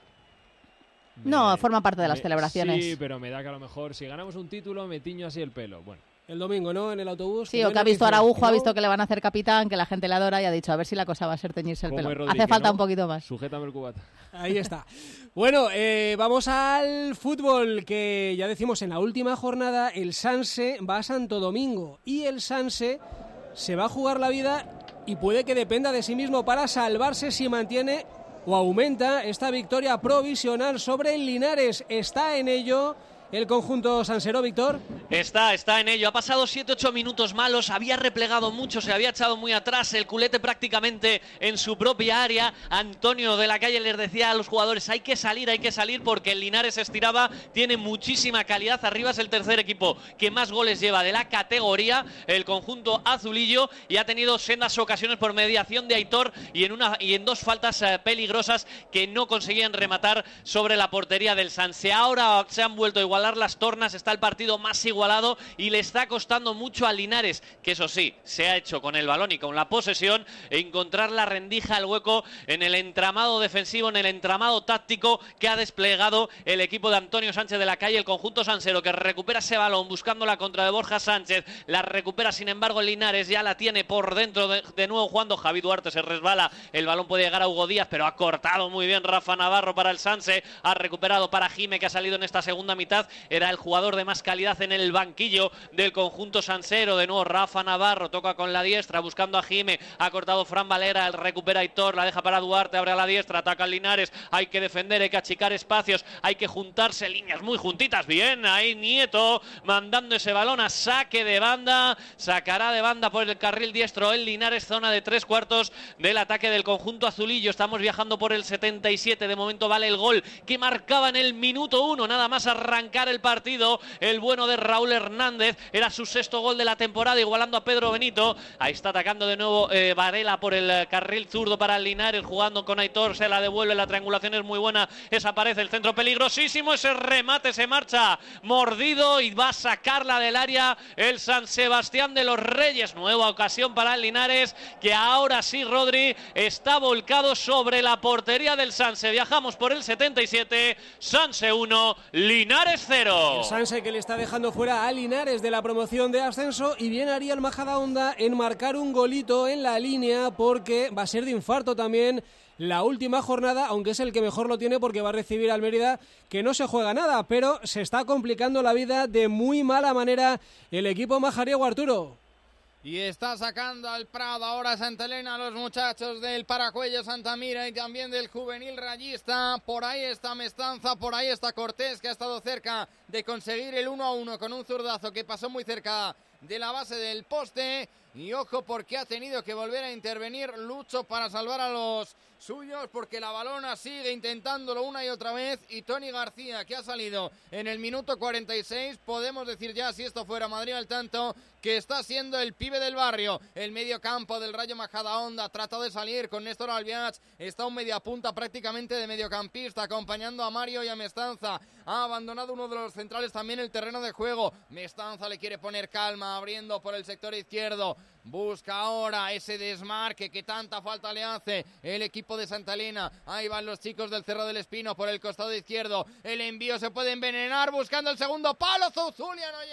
No, forma parte de las Me- celebraciones. Sí, pero me da que a lo mejor si ganamos un título me tiño así el pelo. Bueno. El domingo, ¿no? En el autobús. Sí, o que ha visto a Araujo, ha visto que le van a hacer capitán, que la gente le adora y ha dicho a ver si la cosa va a ser teñirse el ¿Cómo pelo. es, Rodri, Hace que falta no? un poquito más. Sujétame el cubata. Ahí está. Bueno, eh, vamos al fútbol, que ya decimos en la última jornada el Sanse va a Santo Domingo y el Sanse se va a jugar la vida y puede que dependa de sí mismo para salvarse si mantiene o aumenta esta victoria provisional sobre el Linares. Está en ello el conjunto sansero, Víctor. Está, está en ello. Ha pasado siete ocho minutos malos, había replegado mucho, se había echado muy atrás, el culete prácticamente en su propia área. Antonio de la Calle les decía a los jugadores, hay que salir, hay que salir, porque el Linares estiraba, tiene muchísima calidad. Arriba es el tercer equipo que más goles lleva de la categoría, el conjunto azulillo, y ha tenido sendas ocasiones por mediación de Aitor y en, una, y en dos faltas eh, peligrosas que no conseguían rematar sobre la portería del Sanse. Ahora se han vuelto a igualar las tornas, está el partido más igual igualado y le está costando mucho a Linares, que eso sí, se ha hecho con el balón y con la posesión, encontrar la rendija, el hueco en el entramado defensivo, en el entramado táctico que ha desplegado el equipo de Antonio Sánchez de la Calle, el conjunto sansero, que recupera ese balón buscando la contra de Borja Sánchez, la recupera sin embargo Linares, ya la tiene por dentro de, de nuevo jugando Javi Duarte, se resbala, el balón puede llegar a Hugo Díaz, pero ha cortado muy bien Rafa Navarro para el Sanse, ha recuperado para Jime, que ha salido en esta segunda mitad, era el jugador de más calidad en el banquillo del conjunto sansero. De nuevo Rafa Navarro toca con la diestra buscando a Jime, ha cortado Fran Valera, el recupera Aitor, la deja para Duarte, abre a la diestra, ataca al Linares, hay que defender, hay que achicar espacios, hay que juntarse líneas muy juntitas, bien, ahí Nieto mandando ese balón a saque de banda, sacará de banda por el carril diestro el Linares, zona de tres cuartos del ataque del conjunto azulillo. Estamos viajando por el setenta y siete, de momento vale el gol que marcaba en el minuto uno, nada más arrancar el partido, el bueno de Raúl Hernández, era su sexto gol de la temporada, igualando a Pedro Benito. Ahí está atacando de nuevo eh, Varela por el carril zurdo para el Linares, jugando con Aitor, se la devuelve, la triangulación es muy buena, desaparece el centro peligrosísimo, ese remate se marcha mordido y va a sacarla del área el San Sebastián de los Reyes. Nueva ocasión para el Linares, que ahora sí, Rodri, está volcado sobre la portería del Sanse. Viajamos por el setenta y siete, Sanse uno, Linares cero. El Sanse que le está dejando fuera a Linares de la promoción de ascenso, y bien haría el Majadahonda en marcar un golito en la línea, porque va a ser de infarto también la última jornada, aunque es el que mejor lo tiene porque va a recibir al Mérida, que no se juega nada, pero se está complicando la vida de muy mala manera el equipo majariego, Arturo. Y está sacando al Prado ahora Santa Elena, los muchachos del Paracuello Santa Mira y también del juvenil rayista. Por ahí está Mestanza, por ahí está Cortés, que ha estado cerca de conseguir el uno a uno con un zurdazo que pasó muy cerca de la base del poste. Y ojo, porque ha tenido que volver a intervenir Lucho para salvar a los suyos, porque la balona sigue intentándolo una y otra vez, y Tony García, que ha salido en el minuto cuarenta y seis, podemos decir ya, si esto fuera Madrid al tanto, que está siendo el pibe del barrio. El medio campo del Rayo Majadahonda trata de salir con Néstor Albiach, está un mediapunta prácticamente de mediocampista, acompañando a Mario y a Mestanza. Ha abandonado uno de los centrales también el terreno de juego. Mestanza le quiere poner calma, abriendo por el sector izquierdo. Busca ahora ese desmarque que tanta falta le hace el equipo de Santa Elena. Ahí van los chicos del Cerro del Espino por el costado izquierdo. El envío se puede envenenar buscando el segundo palo. Zuzulia no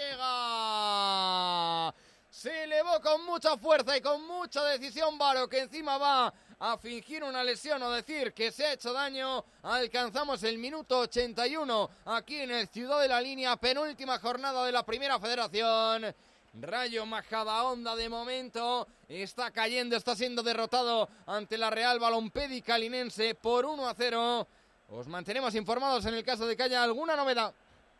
llega. Se elevó con mucha fuerza y con mucha decisión Varo, que encima va a fingir una lesión o decir que se ha hecho daño. Alcanzamos el minuto ochenta y uno aquí en el Ciudad de la Línea, penúltima jornada de la Primera Federación. Rayo Majadahonda de momento está cayendo, está siendo derrotado ante la Real Balompédica linense por uno a cero. Os mantenemos informados en el caso de que haya alguna novedad.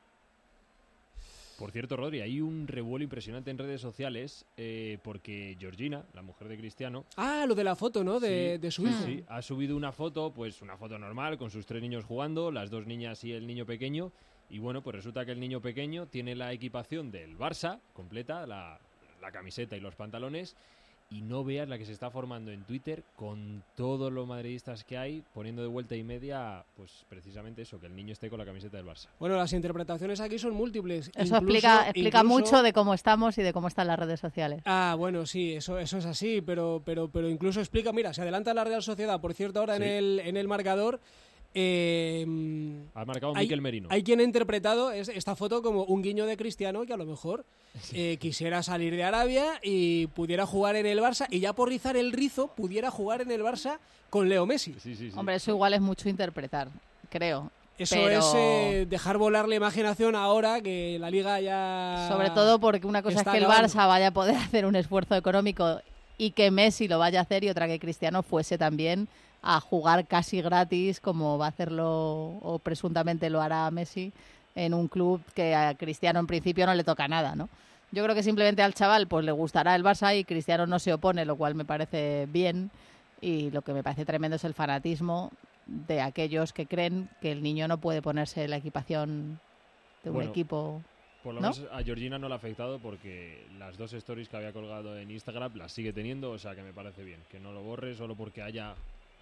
Por cierto, Rodri, hay un revuelo impresionante en redes sociales eh, porque Georgina, la mujer de Cristiano... Ah, lo de la foto, ¿no? De, sí, de su hijo. Sí, ha subido una foto, pues una foto normal, con sus tres niños jugando, las dos niñas y el niño pequeño. Y bueno, pues resulta que el niño pequeño tiene la equipación del Barça completa, la, la camiseta y los pantalones, y no veas la que se está formando en Twitter con todos los madridistas que hay, poniendo de vuelta y media, pues precisamente eso, que el niño esté con la camiseta del Barça. Bueno, las interpretaciones aquí son múltiples. Eso incluso, explica, explica incluso... mucho de cómo estamos y de cómo están las redes sociales. Ah, bueno, sí, eso, eso es así, pero, pero, pero incluso explica, mira, se adelanta la Real Sociedad, por cierto, ahora sí. en, el, en el marcador. Eh, ha marcado hay, Miquel Merino. Hay quien ha interpretado es, esta foto como un guiño de Cristiano, que a lo mejor eh, quisiera salir de Arabia y pudiera jugar en el Barça, y ya por rizar el rizo pudiera jugar en el Barça con Leo Messi. Sí, sí, sí. Hombre, eso igual es mucho interpretar, creo. Eso pero... es eh, dejar volar la imaginación ahora que la Liga ya... Sobre todo porque una cosa es que el acabando. Barça vaya a poder hacer un esfuerzo económico y que Messi lo vaya a hacer, y otra que Cristiano fuese también a jugar casi gratis, como va a hacerlo o presuntamente lo hará Messi en un club que a Cristiano en principio no le toca nada, ¿no? Yo creo que simplemente al chaval pues le gustará el Barça y Cristiano no se opone, lo cual me parece bien, y lo que me parece tremendo es el fanatismo de aquellos que creen que el niño no puede ponerse la equipación de un bueno, equipo. Por lo ¿no? menos a Georgina no le ha afectado porque las dos stories que había colgado en Instagram las sigue teniendo, o sea que me parece bien, que no lo borre solo porque haya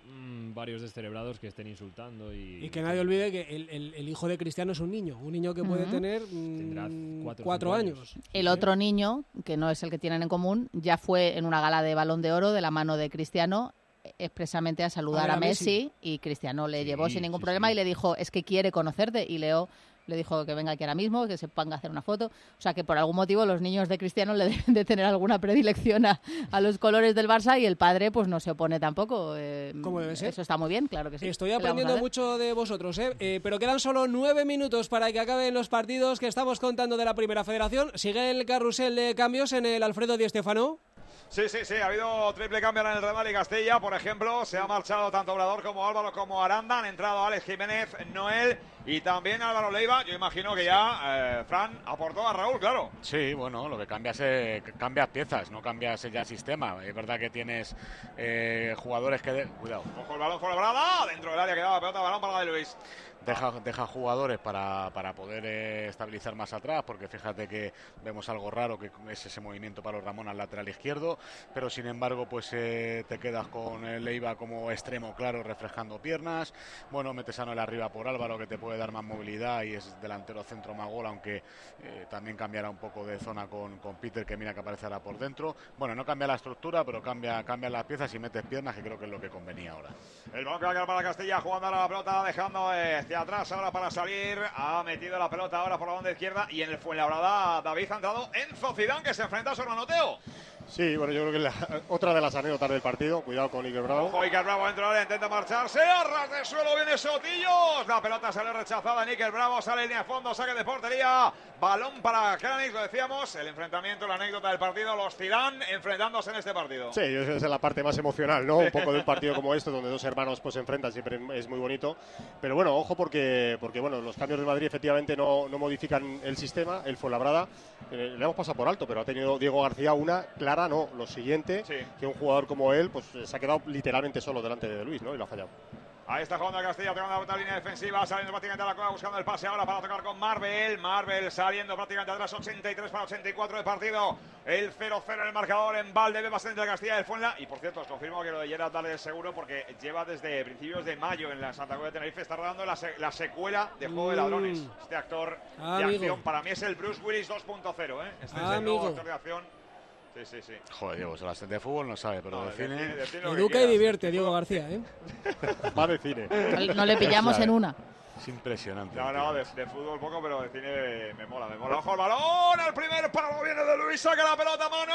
mmm, varios descerebrados que estén insultando y... Y que nadie olvide que el, el, el hijo de Cristiano es un niño, un niño que puede Ujú. tener mmm, cuatro, cuatro años. años. El otro niño, que no es el que tienen en común, ya fue en una gala de Balón de Oro de la mano de Cristiano expresamente a saludar a, a Messi, Messi y Cristiano le Sí, llevó sin ningún sí, problema sí. y le dijo, es que quiere conocerte, y Leo le dijo que venga aquí ahora mismo, que se ponga a hacer una foto. O sea que por algún motivo los niños de Cristiano le deben de tener alguna predilección a, a los colores del Barça, y el padre pues no se opone tampoco. Eh, ¿Cómo debe ser? Eso está muy bien, claro que sí. Estoy ¿Qué le vamos a aprendiendo hacer? mucho de vosotros, ¿eh? Eh, pero quedan solo nueve minutos para que acaben los partidos que estamos contando de la Primera Federación. Sigue el carrusel de cambios en el Alfredo Di Stéfano. Sí, sí, sí, ha habido triple cambio en el Real Madrid Castilla, por ejemplo, se ha marchado tanto Obrador como Álvaro como Aranda, han entrado Alex Jiménez, Noel y también Álvaro Leiva. Yo imagino que ya eh, Fran aportó a Raúl, claro. Sí, bueno, lo que cambias es cambias piezas, no cambias ya sistema. Es verdad que tienes eh, jugadores que... De... Cuidado. Ojo el balón, Fuenlabrada, dentro del área quedaba la pelota, balón para la de Luis. Deja, deja jugadores para, para poder eh, estabilizar más atrás, porque fíjate que vemos algo raro, que es ese movimiento para los Ramón al lateral izquierdo, pero sin embargo pues eh, te quedas con el Leiva como extremo claro, refrescando piernas. Bueno, metes a Noel arriba por Álvaro, que te puede dar más movilidad y es delantero centro más gol, aunque eh, también cambiará un poco de zona con, con Peter, que mira que aparecerá por dentro. Bueno, no cambia la estructura, pero cambia, cambia las piezas y metes piernas, que creo que es lo que convenía ahora. El balón que va a quedar para Castilla, jugando a la pelota, dejando eh, hacia atrás ahora para salir. Ha metido la pelota ahora por la banda izquierda y en el Fuenlabrada David ha entrado Enzo Zidane, que se enfrenta a su hermano Teo. Sí, bueno, yo creo que la, otra de las anécdotas del partido, cuidado con Iker Bravo. Ojo, Iker Bravo dentro de la área, intenta marcharse, a ras de suelo viene Sotillos, la pelota sale rechazada en Iker Bravo, sale en línea de fondo, saque de portería, balón para Kranic, lo decíamos, el enfrentamiento, la anécdota del partido, los Zidane enfrentándose en este partido. Sí, esa es la parte más emocional, ¿no? Un poco de un partido como este, donde dos hermanos pues se enfrentan, siempre es muy bonito. Pero bueno, ojo porque, porque bueno, los cambios de Madrid efectivamente no, no modifican el sistema, el Fuenlabrada, eh, le hemos pasado por alto, pero ha tenido Diego García una clara, no, lo siguiente, sí. Que un jugador como él pues se ha quedado literalmente solo delante de Luis, ¿no? Y lo ha fallado. Ahí está jugando el Castilla, tocando la línea defensiva, saliendo prácticamente a la cueva, buscando el pase ahora para tocar con Marvel. Marvel saliendo prácticamente atrás, ochenta y tres para ochenta y cuatro de partido. El cero cero en el marcador en Valdebebas bastante del Castilla del Fuenla. Y por cierto, os confirmo que lo de Gerard Dale es seguro, porque lleva desde principios de mayo en la Santa Cruz de Tenerife, está rodando la, se la secuela de Juego de Ladrones. Este actor ah, de amigo. acción, para mí es el Bruce Willis dos punto cero, ¿eh? Este ah, es el nuevo amigo. actor de acción. Sí, sí, sí. Joder, Diego, de fútbol no sabe, pero no, de, de cine... cine, de cine Educa y divierte, Diego García, ¿eh? Va de cine. No, no le pillamos en una. Es impresionante. No, no, de, de fútbol poco, pero de cine me mola, me mola. Ojo el balón, el primer palo viene de Luis, saca la pelota, mano,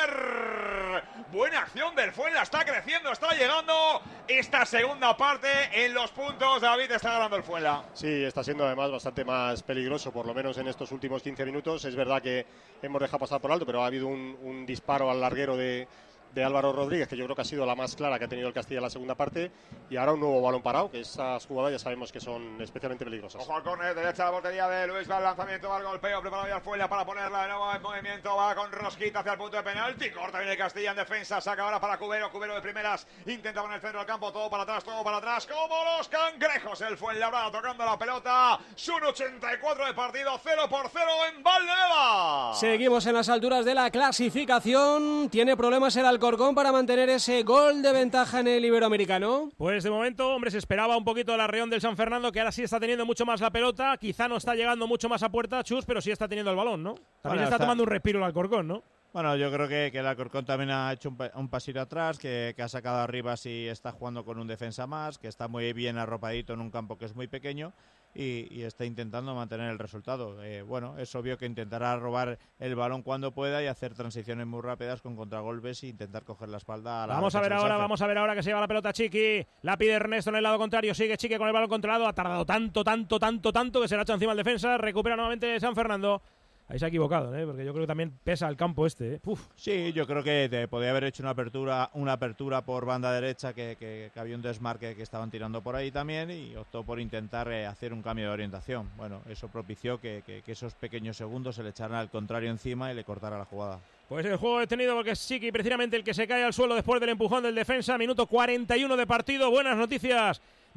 córner. Buena acción del Fuenla, está creciendo, está llegando esta segunda parte en los puntos. David, está ganando el Fuenla. Sí, está siendo además bastante más peligroso, por lo menos en estos últimos quince minutos. Es verdad que hemos dejado pasar por alto, pero ha habido un, un disparo al larguero de... de Álvaro Rodríguez, que yo creo que ha sido la más clara que ha tenido el Castilla en la segunda parte, y ahora un nuevo balón parado, que esas jugadas ya sabemos que son especialmente peligrosas. Ojo al córner, derecha de la portería de Luis, va el lanzamiento, va el golpeo, preparado ya el Fuenla para ponerla de nuevo en movimiento, va con rosquita hacia el punto de penalti, corta bien el Castilla en defensa, saca ahora para Cubero, Cubero de primeras, intenta poner el centro del campo, todo para atrás, todo para atrás, como los cangrejos, el Fuenlabrada tocando la pelota, son ochenta y cuatro de partido, cero por cero en Valdebebas. Seguimos en las alturas de la clasificación, tiene problemas el Alcorcón para mantener ese gol de ventaja en el Iberoamericano. Pues de momento, hombre, se esperaba un poquito la Reón del San Fernando, que ahora sí está teniendo mucho más la pelota, quizá no está llegando mucho más a puerta, Chus, pero sí está teniendo el balón, ¿no? También bueno, está, está tomando un respiro el Alcorcón, ¿no? Bueno, yo creo que, que el Alcorcón también ha hecho un, un pasito atrás, que, que ha sacado arriba si está jugando con un defensa más, que está muy bien arropadito en un campo que es muy pequeño y, y está intentando mantener el resultado. Eh, bueno, es obvio que intentará robar el balón cuando pueda y hacer transiciones muy rápidas con contragolpes e intentar coger la espalda a la Vamos a ver ahora, vamos a ver ahora que se lleva la pelota Chiqui, la pide Ernesto en el lado contrario, sigue Chiqui con el balón controlado, ha tardado tanto, tanto, tanto, tanto que se le ha hecho encima el defensa, recupera nuevamente San Fernando. Ahí se ha equivocado, ¿eh? Porque yo creo que también pesa el campo este, ¿eh? Uf. Sí, yo creo que te podía haber hecho una apertura una apertura por banda derecha, que, que, que había un desmarque que estaban tirando por ahí también, y optó por intentar eh, hacer un cambio de orientación. Bueno, eso propició que, que, que esos pequeños segundos se le echaran al contrario encima y le cortara la jugada. Pues el juego detenido porque es Chiqui precisamente el que se cae al suelo después del empujón del defensa. Minuto cuarenta y uno de partido. Buenas noticias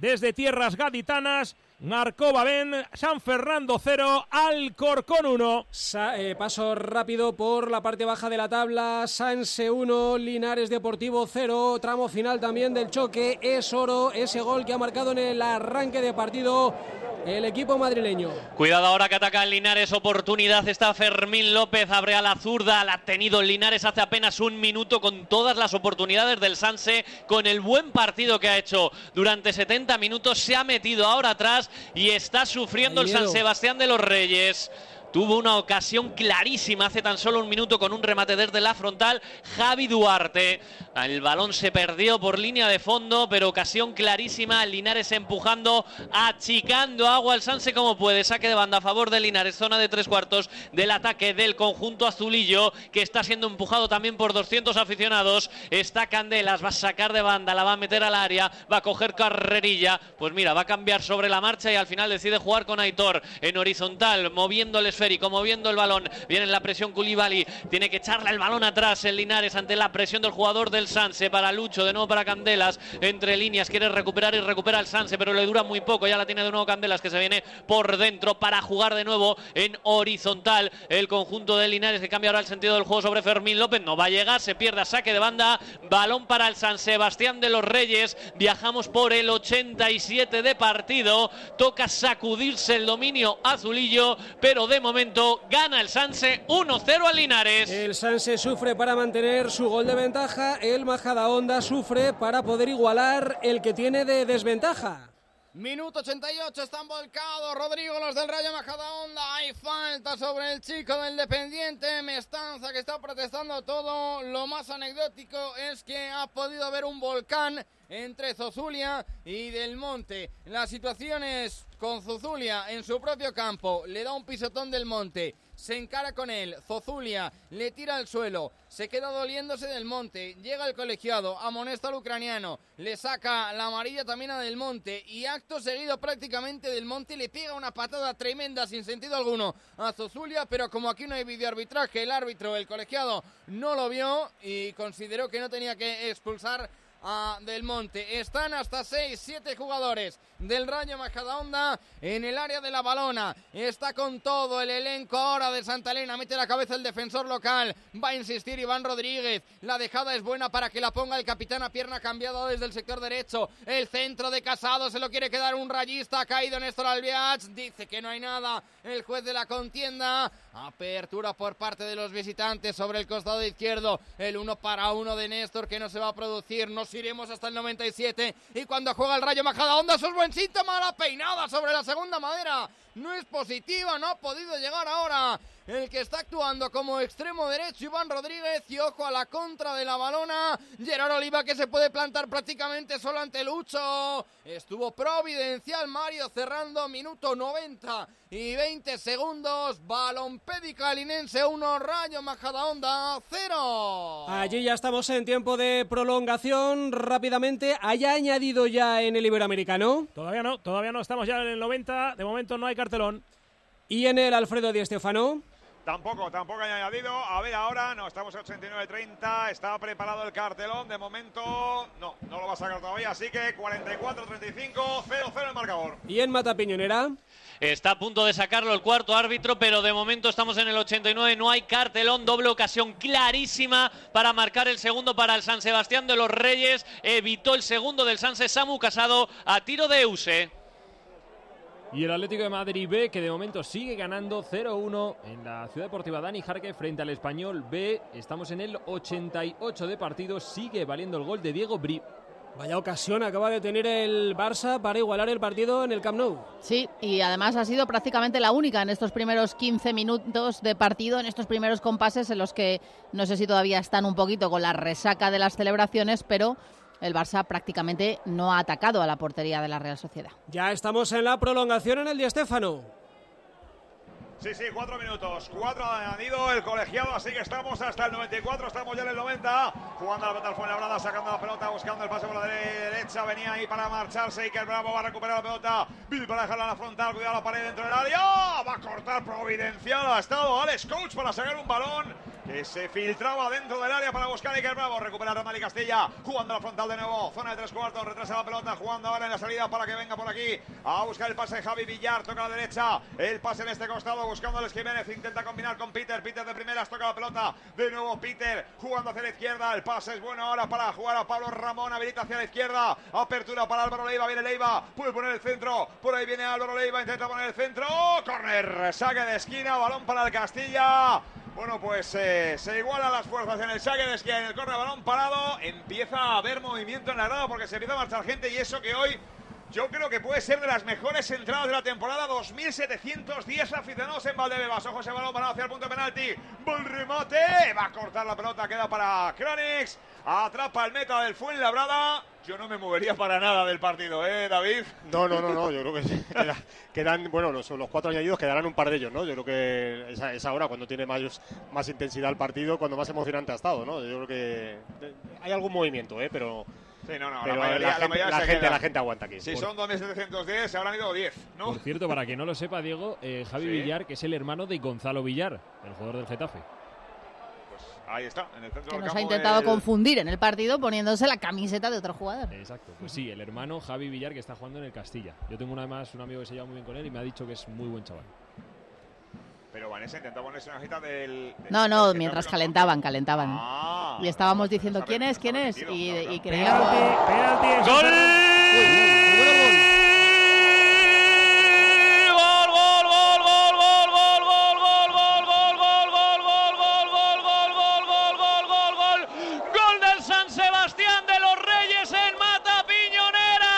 desde tierras gaditanas. Marcó Babén, San Fernando cero, Alcorcón uno. Sa eh, paso rápido por la parte baja de la tabla. Sanse uno, Linares Deportivo cero. Tramo final también del choque. Es oro ese gol que ha marcado en el arranque de partido el equipo madrileño. Cuidado ahora que ataca el Linares. Oportunidad está Fermín López. Abre a la zurda. La ha tenido el Linares hace apenas un minuto con todas las oportunidades del Sanse. Con el buen partido que ha hecho durante setenta minutos. Se ha metido ahora atrás y está sufriendo el San Sebastián de los Reyes. Tuvo una ocasión clarísima hace tan solo un minuto con un remate desde la frontal. Javi Duarte. El balón se perdió por línea de fondo, pero ocasión clarísima. El Linares empujando, achicando agua al Sanse como puede. Saque de banda a favor del Linares. Zona de tres cuartos del ataque del conjunto azulillo, que está siendo empujado también por doscientos aficionados. Está Candelas, va a sacar de banda, la va a meter al área, va a coger carrerilla. Pues mira, va a cambiar sobre la marcha y al final decide jugar con Aitor en horizontal, moviendo el esférico, moviendo el balón. Viene la presión Koulibaly, tiene que echarle el balón atrás el Linares ante la presión del jugador del Sanse. Para Lucho, de nuevo para Candelas, entre líneas, quiere recuperar y recupera el Sanse, pero le dura muy poco. Ya la tiene de nuevo Candelas, que se viene por dentro para jugar de nuevo en horizontal el conjunto del Linares, que cambia ahora el sentido del juego sobre Fermín López. No va a llegar, se pierde a saque de banda. Balón para el San Sebastián de los Reyes. Viajamos por el ochenta y siete de partido. Toca sacudirse el dominio azulillo, pero de momento gana el Sanse uno cero al Linares. El Sanse sufre para mantener su gol de ventaja. El Majadahonda sufre para poder igualar el que tiene de desventaja. Minuto ochenta y ocho, están volcados Rodrigo, los del Rayo Majadahonda. Hay falta sobre el chico del Dependiente, Mestanza, que está protestando todo. Lo más anecdótico es que ha podido haber un volcán entre Zozulia y Del Monte. La situación es con Zozulia en su propio campo, le da un pisotón Del Monte, se encara con él, Zozulia le tira al suelo, se queda doliéndose Del Monte, llega el colegiado, amonesta al ucraniano, le saca la amarilla también a Del Monte y acto seguido prácticamente Del Monte le pega una patada tremenda sin sentido alguno a Zozulia, pero como aquí no hay videoarbitraje, el árbitro, el colegiado, no lo vio y consideró que no tenía que expulsar a Del Monte. Están hasta seis, siete jugadores del Rayo Majadahonda en el área de la Balona. Está con todo el elenco ahora de Santa Elena. Mete la cabeza el defensor local. Va a insistir Iván Rodríguez. La dejada es buena para que la ponga el capitán a pierna cambiada desde el sector derecho. El centro de Casado se lo quiere quedar un rayista. Ha caído Néstor Albiach. Dice que no hay nada el juez de la contienda. Apertura por parte de los visitantes sobre el costado izquierdo. El uno para uno de Néstor que no se va a producir. Nos iremos hasta el noventa y siete. Y cuando juega el Rayo Majadahonda, eso es buen síntoma. La peinada sobre la segunda madera no es positiva. No ha podido llegar ahora el que está actuando como extremo derecho, Iván Rodríguez. Y ojo a la contra de la Balona, Gerard Oliva, que se puede plantar prácticamente solo ante Lucho. Estuvo providencial Mario cerrando minuto noventa y veinte segundos. Balón pédica linense uno, Rayo Majadahonda cero. Allí ya estamos en tiempo de prolongación. Rápidamente, ¿haya añadido ya en el Iberoamericano? Todavía no, todavía no, estamos ya en el noventa. De momento no hay cartelón. ¿Y en el Alfredo Di Stéfano? Tampoco, tampoco hay añadido. A ver ahora, no, estamos en ochenta y nueve treinta. Está preparado el cartelón. De momento, no, no lo va a sacar todavía. Así que cuarenta y cuatro treinta y cinco, cero cero el marcador. ¿Y en Mata Piñonera? Está a punto de sacarlo el cuarto árbitro, pero de momento estamos en el ochenta y nueve. No hay cartelón, doble ocasión clarísima para marcar el segundo para el San Sebastián de los Reyes. Evitó el segundo del Sanse, Samu Casado, a tiro de Euse. Y el Atlético de Madrid B, que de momento sigue ganando cero uno en la Ciudad Deportiva Dani Jarque frente al Español B. Estamos en el ochenta y ocho de partido, sigue valiendo el gol de Diego Bri. Vaya ocasión acaba de tener el Barça para igualar el partido en el Camp Nou. Sí, y además ha sido prácticamente la única en estos primeros quince minutos de partido, en estos primeros compases en los que no sé si todavía están un poquito con la resaca de las celebraciones, pero el Barça prácticamente no ha atacado a la portería de la Real Sociedad. Ya estamos en la prolongación en el Di Stéfano. Sí, sí, cuatro minutos, cuatro ha añadido el colegiado, así que estamos hasta el noventa y cuatro, estamos ya en el noventa, jugando la pelota al Fuenlabrada, sacando la pelota, buscando el pase por la derecha, venía ahí para marcharse, y que el Bravo va a recuperar la pelota, Bill para dejarla en la frontal, cuidado la pared dentro del área, va a cortar Providencial, ha estado Alex Coach para sacar un balón que se filtraba dentro del área para buscar a Iker Bravo. Recupera Ronald y Castilla, jugando a la frontal de nuevo, zona de tres cuartos, retrasa la pelota, jugando ahora en la salida para que venga por aquí a buscar el pase de Javi Villar, toca a la derecha, el pase en este costado, buscando a Jiménez, intenta combinar con Peter, Peter de primeras, toca la pelota, de nuevo Peter, jugando hacia la izquierda, el pase es bueno ahora para jugar a Pablo Ramón, habilita hacia la izquierda, apertura para Álvaro Leiva, viene Leiva, puede poner el centro, por ahí viene Álvaro Leiva, intenta poner el centro, córner, saque de esquina, balón para el Castilla. Bueno, pues eh, se igualan las fuerzas en el saque de esquina, en el córner, balón parado, empieza a haber movimiento en la grada porque se empieza a marchar gente y eso que hoy yo creo que puede ser de las mejores entradas de la temporada. Dos mil setecientos diez aficionados en Valdebebas. Ojo ese balón parado hacia el punto de penalti. Buen remate. Va a cortar la pelota. Queda para Kranix. Atrapa el meta del Fuenlabrada. Yo no me movería para nada del partido, ¿eh, David? No, no, no, no. Yo creo que sí. Queda, quedan, bueno, los, los cuatro añadidos quedarán un par de ellos, ¿no? Yo creo que esa, esa hora cuando tiene más, más intensidad el partido, cuando más emocionante ha estado, ¿no? Yo creo que hay algún movimiento, ¿eh? Pero... Sí, no, no, pero la mayoría, la, la, gente, mayoría la, se gente, queda. la gente aguanta aquí. Si Por... son dos mil setecientos diez, se habrán ido diez, ¿no? Por cierto, para quien no lo sepa, Diego, eh, Javi Sí. Villar, que es el hermano de Gonzalo Villar, el jugador del Getafe. Pues ahí está, en el centro Que del nos campo. ha intentado el- confundir en el partido poniéndose la camiseta de otro jugador. Exacto, pues sí, el hermano Javi Villar que está jugando en el Castilla. Yo tengo una más un amigo que se lleva muy bien con él y me ha dicho que es muy buen chaval. Pero Vanessa intentó ponerse una hojita del... del- No, no, del mientras centro, calentaban, calentaban. Ah, Y estábamos diciendo quién es, quién es. Y, y creíamos... Penalti en ¡Gol! Gol del San Sebastián de los Reyes en Mata Piñonera.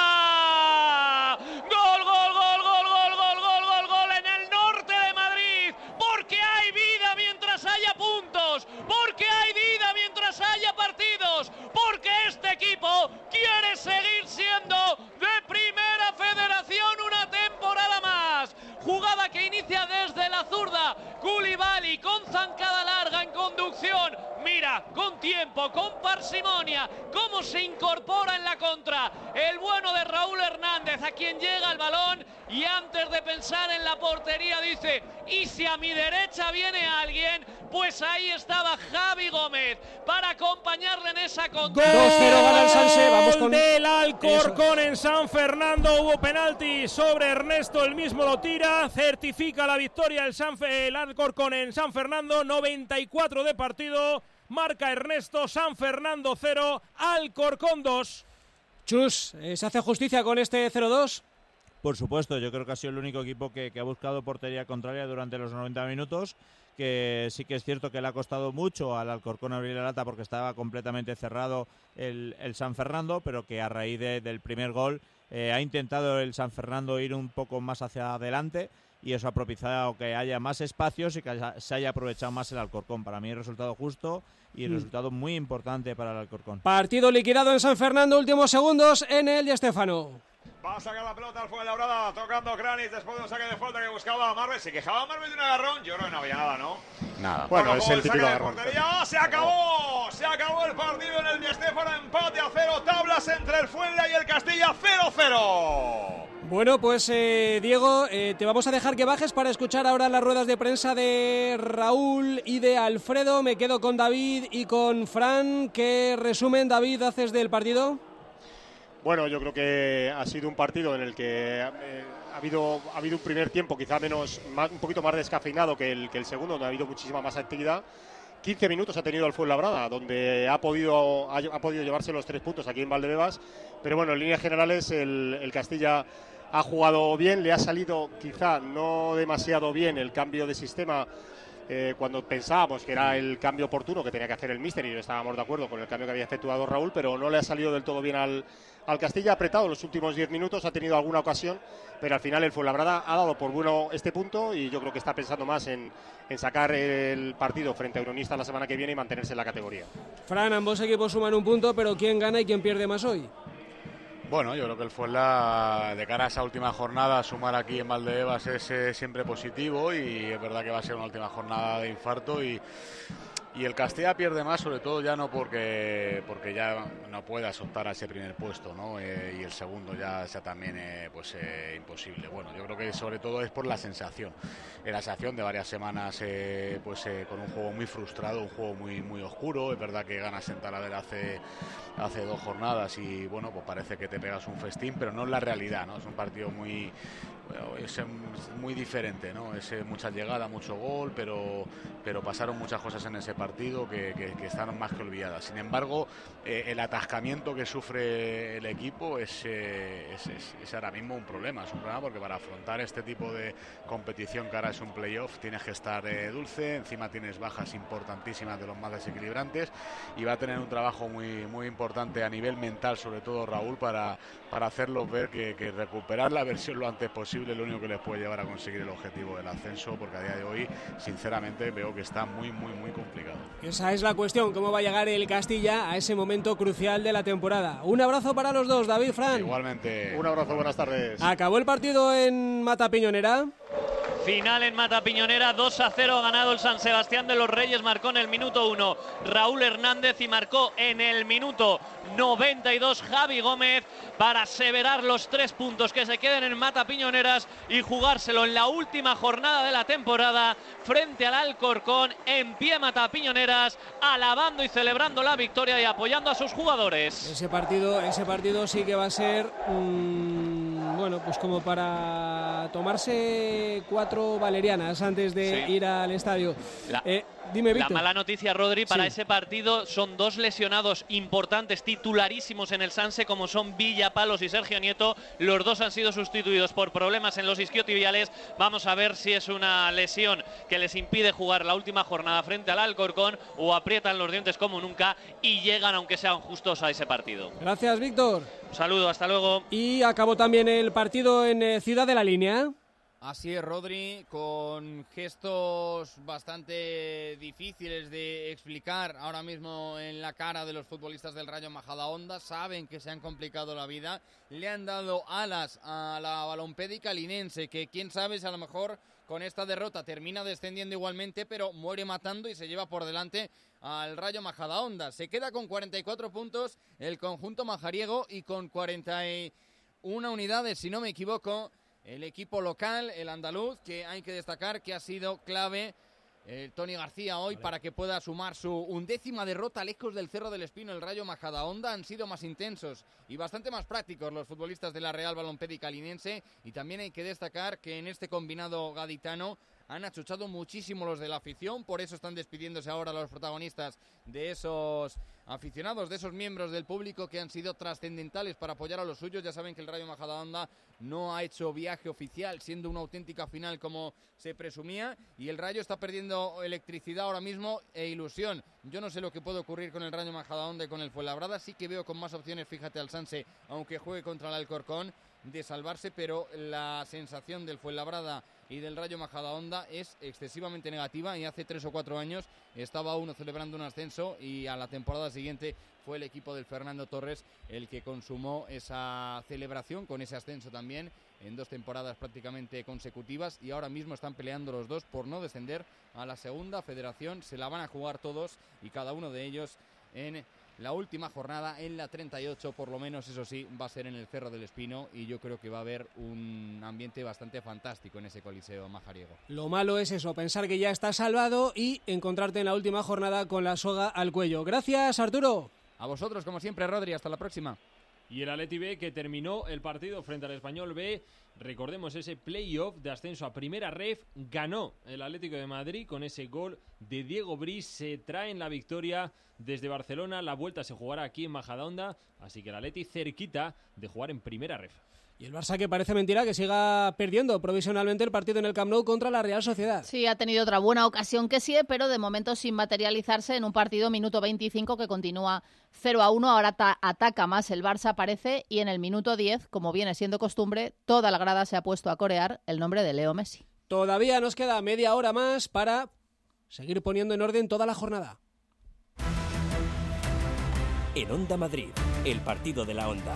Gol, gol, gol, gol, gol, gol, gol, gol, gol en el norte de Madrid. Porque hay vida mientras haya puntos. Porque hay vida mientras haya partidos. Porque este equipo quiere seguir siendo de Primera Federación una temporada más. Jugada que inicia desde la zurda. Koulibaly con zancada larga en conducción. Mira, con tiempo, con parsimonia, cómo se incorpora en la contra el bueno de Raúl Hernández, a quien llega el balón y antes de pensar en la portería dice: y si a mi derecha viene alguien, pues ahí estaba Javi Gómez para acompañarle en esa contra. dos cero gana el Sanse, vamos con... del Alcorcón en San Fernando. Hubo penalti sobre Ernesto, el mismo lo tira, certifica la victoria el, San Fe, el Alcorcón en San Fernando. Noventa y cuatro de partido, marca Ernesto. San Fernando cero, Alcorcón dos. Chus, eh, ¿se hace justicia con este cero dos? Por supuesto, yo creo que ha sido el único equipo que, que ha buscado portería contraria durante los noventa minutos, que sí que es cierto que le ha costado mucho al Alcorcón abrir la lata porque estaba completamente cerrado el, el San Fernando, pero que a raíz de, del primer gol eh, ha intentado el San Fernando ir un poco más hacia adelante y eso ha propiciado que haya más espacios y que haya, se haya aprovechado más el Alcorcón. Para mí, resultado justo y Mm. resultado muy importante para el Alcorcón. Partido liquidado en San Fernando, últimos segundos en el Di Stéfano. Va a sacar la pelota al Fuenlabrada, tocando Kranich después de un saque de falta que buscaba a Marvel. Se quejaba Marvel de un agarrón. Yo creo que no había nada, ¿no? Nada. Bueno, es el saque típico de agarrón. portería. ¡Se acabó! Se acabó el partido en el Di Stéfano. Empate a cero. Tablas entre el Fuenla y el Castilla. cero cero. Bueno, pues eh, Diego, eh, te vamos a dejar que bajes para escuchar ahora las ruedas de prensa de Raúl y de Alfredo. Me quedo con David y con Fran. ¿Qué resumen, David, haces del partido? Bueno, yo creo que ha sido un partido en el que eh, ha habido ha habido un primer tiempo quizá menos más, un poquito más descafeinado que el que el segundo, donde ha habido muchísima más actividad. quince minutos ha tenido el Fuenlabrada, donde ha podido ha, ha podido llevarse los tres puntos aquí en Valdebebas, pero bueno, en líneas generales el, el Castilla ha jugado bien, le ha salido quizá no demasiado bien el cambio de sistema. Eh, cuando pensábamos que era el cambio oportuno que tenía que hacer el míster y no estábamos de acuerdo con el cambio que había efectuado Raúl, pero no le ha salido del todo bien al, al Castilla. Ha apretado los últimos diez minutos, ha tenido alguna ocasión, pero al final el Fuenlabrada ha dado por bueno este punto y yo creo que está pensando más en, en sacar el partido frente a Unionistas la semana que viene y mantenerse en la categoría. Fran, ambos equipos suman un punto, pero ¿quién gana y quién pierde más hoy? Bueno, yo creo que el Fuenla, de cara a esa última jornada, sumar aquí en Valdebebas es eh, siempre positivo y es verdad que va a ser una última jornada de infarto y, Y el Castilla pierde más, sobre todo ya no porque porque ya no puedas optar a ese primer puesto, ¿no? Eh, y el segundo ya, ya también eh, pues eh, imposible. Bueno, yo creo que sobre todo es por la sensación. Eh, la sensación de varias semanas eh, pues eh, con un juego muy frustrado, un juego muy muy oscuro. Es verdad que ganas en Talavera hace, hace dos jornadas y bueno, pues parece que te pegas un festín, pero no es la realidad, ¿no? Es un partido muy... Bueno, es muy diferente, ¿no? Es mucha llegada, mucho gol, pero, pero pasaron muchas cosas en ese partido que, que, que están más que olvidadas. Sin embargo, eh, el atascamiento que sufre el equipo es, eh, es, es, es ahora mismo un problema. Es un problema porque para afrontar este tipo de competición que ahora es un playoff tienes que estar eh, dulce, encima tienes bajas importantísimas de los más desequilibrantes y va a tener un trabajo muy, muy importante a nivel mental, sobre todo Raúl, para, para hacerlos ver que, que recuperar la versión lo antes posible es lo único que les puede llevar a conseguir el objetivo del ascenso, porque a día de hoy sinceramente veo que está muy muy muy complicado. Esa es la cuestión, cómo va a llegar el Castilla a ese momento crucial de la temporada. Un abrazo para los dos, David, Fran. Igualmente. Un abrazo, buenas tardes. Acabó el partido en Mata Piñonera. Final en Mata Piñonera, dos a cero, ganado el San Sebastián de los Reyes. Marcó en el minuto uno Raúl Hernández y marcó en el minuto noventa y dos Javi Gómez para aseverar los tres puntos que se queden en Mata Piñoneras y jugárselo en la última jornada de la temporada frente al Alcorcón. En pie Mata Piñoneras, alabando y celebrando la victoria y apoyando a sus jugadores. Ese partido, ese partido sí que va a ser mmm, bueno, pues como para tomarse cuatro valerianas antes de Sí. ir al estadio. La, eh, dime, la Víctor. mala noticia, Rodri, para Sí. ese partido son dos lesionados importantes, titularísimos en el Sanse, como son Villa Palos y Sergio Nieto. Los dos han sido sustituidos por problemas en los isquiotibiales. Vamos a ver si es una lesión que les impide jugar la última jornada frente al Alcorcón o aprietan los dientes como nunca y llegan, aunque sean justos, a ese partido. Gracias, Víctor. Un saludo, hasta luego. Y acabó también el partido en eh, Ciudad de la Línea. Así es, Rodri, con gestos bastante difíciles de explicar ahora mismo en la cara de los futbolistas del Rayo Majadahonda. Saben que se han complicado la vida, le han dado alas a la balompédica linense, que quién sabe si a lo mejor con esta derrota termina descendiendo igualmente, pero muere matando y se lleva por delante al Rayo Majadahonda. Se queda con cuarenta y cuatro puntos el conjunto majariego y con cuarenta y una unidades, si no me equivoco, el equipo local, el andaluz, que hay que destacar que ha sido clave eh, Tony García hoy vale. para que pueda sumar su undécima derrota lejos del Cerro del Espino. El Rayo Majadahonda han sido más intensos y bastante más prácticos los futbolistas de la Real Balompédica Linense, y también hay que destacar que en este combinado gaditano han achuchado muchísimo los de la afición, por eso están despidiéndose ahora los protagonistas de esos aficionados, de esos miembros del público que han sido trascendentales para apoyar a los suyos. Ya saben que el Rayo Majadahonda no ha hecho viaje oficial, siendo una auténtica final como se presumía, y el Rayo está perdiendo electricidad ahora mismo e ilusión. Yo no sé lo que puede ocurrir con el Rayo Majadahonda y con el Fuenlabrada. Sí que veo con más opciones, fíjate, al Sanse, aunque juegue contra el Alcorcón, de salvarse, pero la sensación del Fuenlabrada y del Rayo Majadahonda es excesivamente negativa, y hace tres o cuatro años estaba uno celebrando un ascenso y a la temporada siguiente fue el equipo del Fernando Torres el que consumó esa celebración con ese ascenso también en dos temporadas prácticamente consecutivas, y ahora mismo están peleando los dos por no descender a la segunda federación. Se la van a jugar todos y cada uno de ellos en la última jornada, en la treinta y ocho, por lo menos, eso sí, va a ser en el Cerro del Espino, y yo creo que va a haber un ambiente bastante fantástico en ese coliseo majariego. Lo malo es eso, pensar que ya estás salvado y encontrarte en la última jornada con la soga al cuello. Gracias, Arturo. A vosotros, como siempre, Rodri, hasta la próxima. Y el Atleti B, que terminó el partido frente al Español B, recordemos ese playoff de ascenso a Primera Ref, ganó el Atlético de Madrid con ese gol de Diego Briz. Se traen la victoria desde Barcelona, la vuelta se jugará aquí en Majadahonda, así que el Atleti cerquita de jugar en Primera Ref. Y el Barça, que parece mentira que siga perdiendo provisionalmente el partido en el Camp Nou contra la Real Sociedad. Sí, ha tenido otra buena ocasión que sí, pero de momento sin materializarse en un partido minuto veinticinco que continúa cero a uno. Ahora ta- ataca más el Barça, parece, y en el minuto diez, como viene siendo costumbre, toda la grada se ha puesto a corear el nombre de Leo Messi. Todavía nos queda media hora más para seguir poniendo en orden toda la jornada. En Onda Madrid, el partido de la Onda.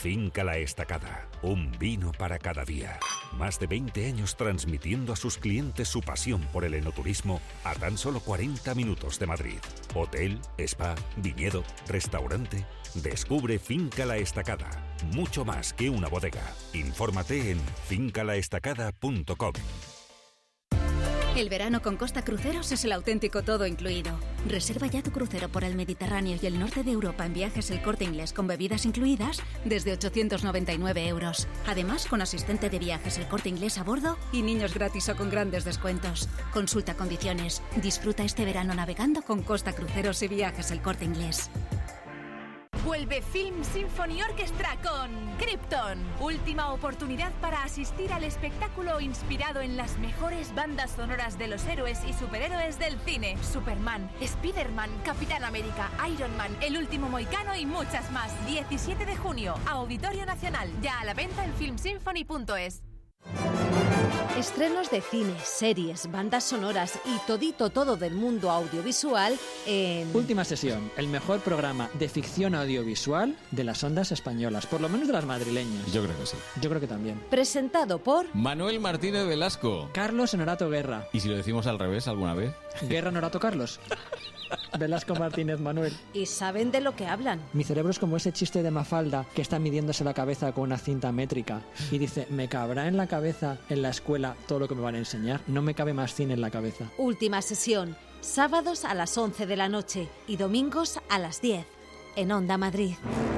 Finca La Estacada, un vino para cada día. Más de veinte años transmitiendo a sus clientes su pasión por el enoturismo a tan solo cuarenta minutos de Madrid. Hotel, spa, viñedo, restaurante. Descubre Finca La Estacada, mucho más que una bodega. Infórmate en finca la estacada punto com. El verano con Costa Cruceros es el auténtico todo incluido. Reserva ya tu crucero por el Mediterráneo y el norte de Europa en Viajes El Corte Inglés con bebidas incluidas desde ochocientos noventa y nueve euros. Además, con asistente de viajes El Corte Inglés a bordo y niños gratis o con grandes descuentos. Consulta condiciones. Disfruta este verano navegando con Costa Cruceros y Viajes El Corte Inglés. Vuelve Film Symphony Orchestra con Krypton. Última oportunidad para asistir al espectáculo inspirado en las mejores bandas sonoras de los héroes y superhéroes del cine. Superman, Spider-Man, Capitán América, Iron Man, El Último Mohicano y muchas más. diecisiete de junio, Auditorio Nacional. Ya a la venta en film symphony punto es. Estrenos de cine, series, bandas sonoras y todito todo del mundo audiovisual en... Última Sesión, el mejor programa de ficción audiovisual de las ondas españolas, por lo menos de las madrileñas. Yo creo que sí. Yo creo que también. Presentado por... Manuel Martínez Velasco. Carlos Honorato Guerra. ¿Y si lo decimos al revés alguna vez? Guerra Honorato Carlos. Velasco Martínez Manuel. Y saben de lo que hablan. Mi cerebro es como ese chiste de Mafalda que está midiéndose la cabeza con una cinta métrica y dice, me cabrá en la cabeza en la escuela todo lo que me van a enseñar. No me cabe más cine en la cabeza. Última Sesión, sábados a las once de la noche y domingos a las diez en Onda Madrid.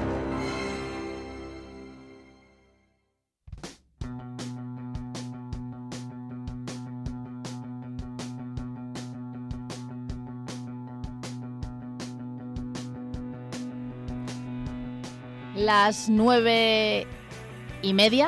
Las nueve y media.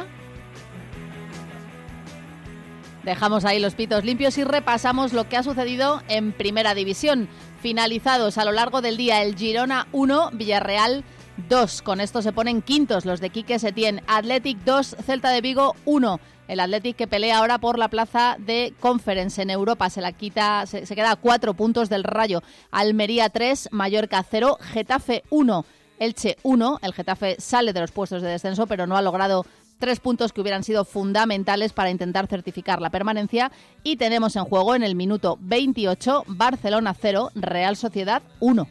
Dejamos ahí los pitos limpios y repasamos lo que ha sucedido en Primera División. Finalizados a lo largo del día el Girona uno, Villarreal dos. Con esto se ponen quintos los de Quique Setién. Athletic dos, Celta de Vigo uno. El Athletic que pelea ahora por la plaza de Conference en Europa. Se la quita, se, se queda a cuatro puntos del Rayo. Almería tres, Mallorca cero, Getafe uno. Elche uno, el Getafe sale de los puestos de descenso, pero no ha logrado tres puntos que hubieran sido fundamentales para intentar certificar la permanencia. Y tenemos en juego en el minuto veintiocho, Barcelona cero, Real Sociedad uno.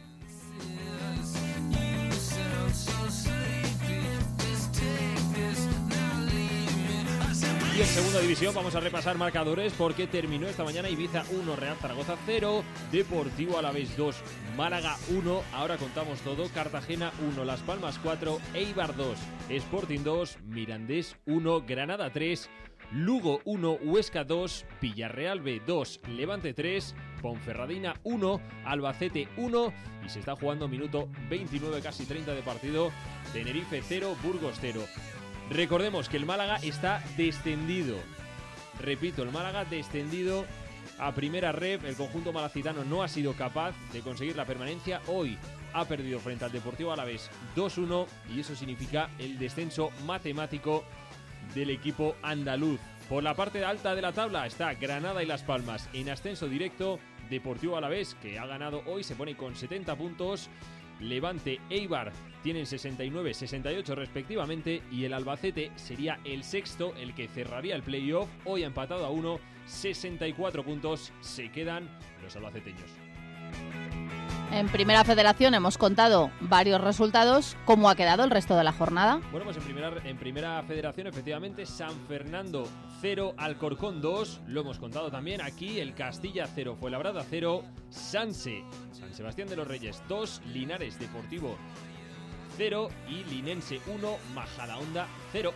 Y en segunda división vamos a repasar marcadores porque terminó esta mañana Ibiza uno, Real Zaragoza cero, Deportivo Alavés dos, Málaga uno, ahora contamos todo, Cartagena uno, Las Palmas cuatro, Eibar dos, Sporting dos, Mirandés uno, Granada tres, Lugo uno, Huesca dos, Villarreal B dos, Levante tres, Ponferradina uno, Albacete uno y se está jugando minuto veintinueve, casi treinta de partido, Tenerife cero, Burgos cero. Recordemos que el Málaga está descendido. Repito, el Málaga descendido a primera ref. El conjunto malacitano no ha sido capaz de conseguir la permanencia. Hoy ha perdido frente al Deportivo Alavés dos uno y eso significa el descenso matemático del equipo andaluz. Por la parte alta de la tabla está Granada y Las Palmas en ascenso directo. Deportivo Alavés, que ha ganado hoy, se pone con setenta puntos. Levante, Eibar tienen sesenta y nueve, sesenta y ocho respectivamente y el Albacete sería el sexto, el que cerraría el playoff. Hoy ha empatado a uno, sesenta y cuatro puntos se quedan los albaceteños. En Primera Federación hemos contado varios resultados. ¿Cómo ha quedado el resto de la jornada? Bueno, pues en primera, en primera Federación, efectivamente, San Fernando cero, Alcorcón dos. Lo hemos contado también aquí. El Castilla cero, Fuenlabrada cero, Sanse, San Sebastián de los Reyes dos, Linares Deportivo cero y Linense uno, Majadahonda cero.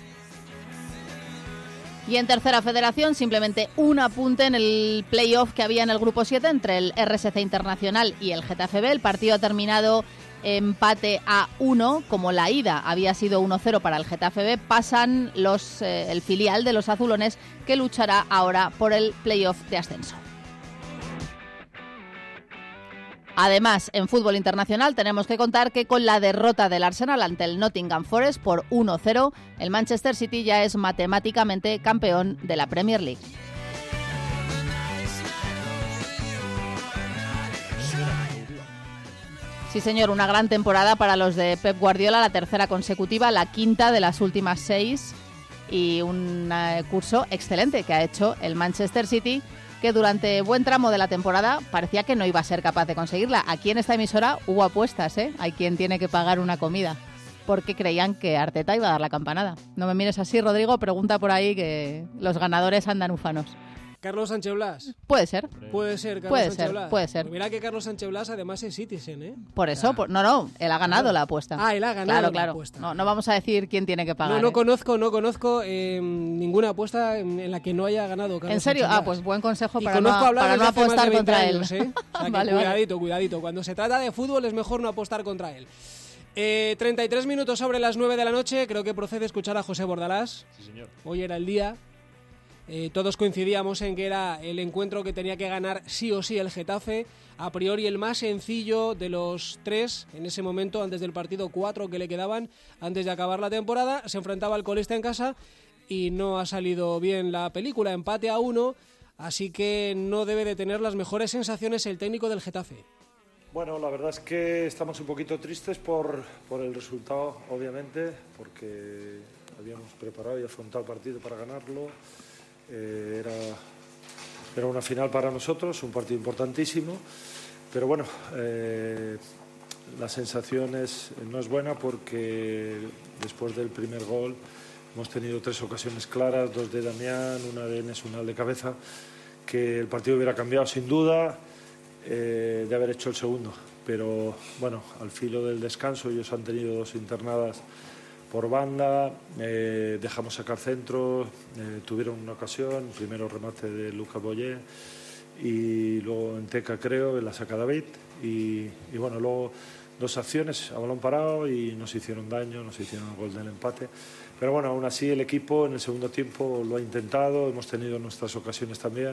Y en Tercera Federación, simplemente un apunte en el playoff que había en el Grupo siete entre el R S C Internacional y el Getafe B. El partido ha terminado empate a uno. Como la ida había sido uno cero para el Getafe B, pasan los, eh, el filial de los azulones que luchará ahora por el playoff de ascenso. Además, en fútbol internacional tenemos que contar que con la derrota del Arsenal ante el Nottingham Forest por uno cero, el Manchester City ya es matemáticamente campeón de la Premier League. Sí, señor, una gran temporada para los de Pep Guardiola, la tercera consecutiva, la quinta de las últimas seis, y un eh, curso excelente que ha hecho el Manchester City, que durante buen tramo de la temporada parecía que no iba a ser capaz de conseguirla. Aquí en esta emisora hubo apuestas, ¿eh? Hay quien tiene que pagar una comida, porque creían que Arteta iba a dar la campanada. No me mires así, Rodrigo, pregunta por ahí que los ganadores andan ufanos. Carlos Sánchez Blas. Puede ser. Puede ser, Carlos Puede Sánchez ser, Blas. puede ser. Mira que Carlos Sánchez Blas además es Citizen, ¿eh? Por eso, por, no, no, él ha ganado Claro. la apuesta. Ah, él ha ganado claro, la claro. apuesta. No, no vamos a decir quién tiene que pagar. No, no ¿eh? conozco, no conozco eh, ninguna apuesta en, en la que no haya ganado Carlos ¿En serio? Sánchez Ah, Blas. pues buen consejo Y para no, conozco a Blas para no desde hace más de apostar veinte contra años, él. ¿eh? O sea que Vale, vale. cuidadito, cuidadito. Cuando se trata de fútbol es mejor no apostar contra él. Eh, treinta y tres minutos sobre las nueve de la noche. Creo que procede escuchar a José Bordalás. Sí, señor. Hoy era el día. Eh, todos coincidíamos en que era el encuentro que tenía que ganar sí o sí el Getafe. A priori el más sencillo de los tres en ese momento, antes del partido, cuatro que le quedaban antes de acabar la temporada. Se enfrentaba al colista en casa y no ha salido bien la película. Empate a uno, así que no debe de tener las mejores sensaciones el técnico del Getafe. Bueno, la verdad es que estamos un poquito tristes por, por el resultado, obviamente, porque habíamos preparado y afrontado el partido para ganarlo. Eh, era, era una final para nosotros, un partido importantísimo, pero bueno, eh, la sensación es, no es buena porque después del primer gol hemos tenido tres ocasiones claras, dos de Damián, una de Enes, una de cabeza, que el partido hubiera cambiado sin duda eh, de haber hecho el segundo, pero bueno, al filo del descanso ellos han tenido dos internadas por banda, eh, dejamos sacar centro, eh, tuvieron una ocasión, primero remate de Lucas Boyer y luego en Teca creo, la saca David y, y bueno, luego dos acciones a balón parado y nos hicieron daño, nos hicieron el gol del empate, pero bueno, aún así el equipo en el segundo tiempo lo ha intentado, hemos tenido nuestras ocasiones también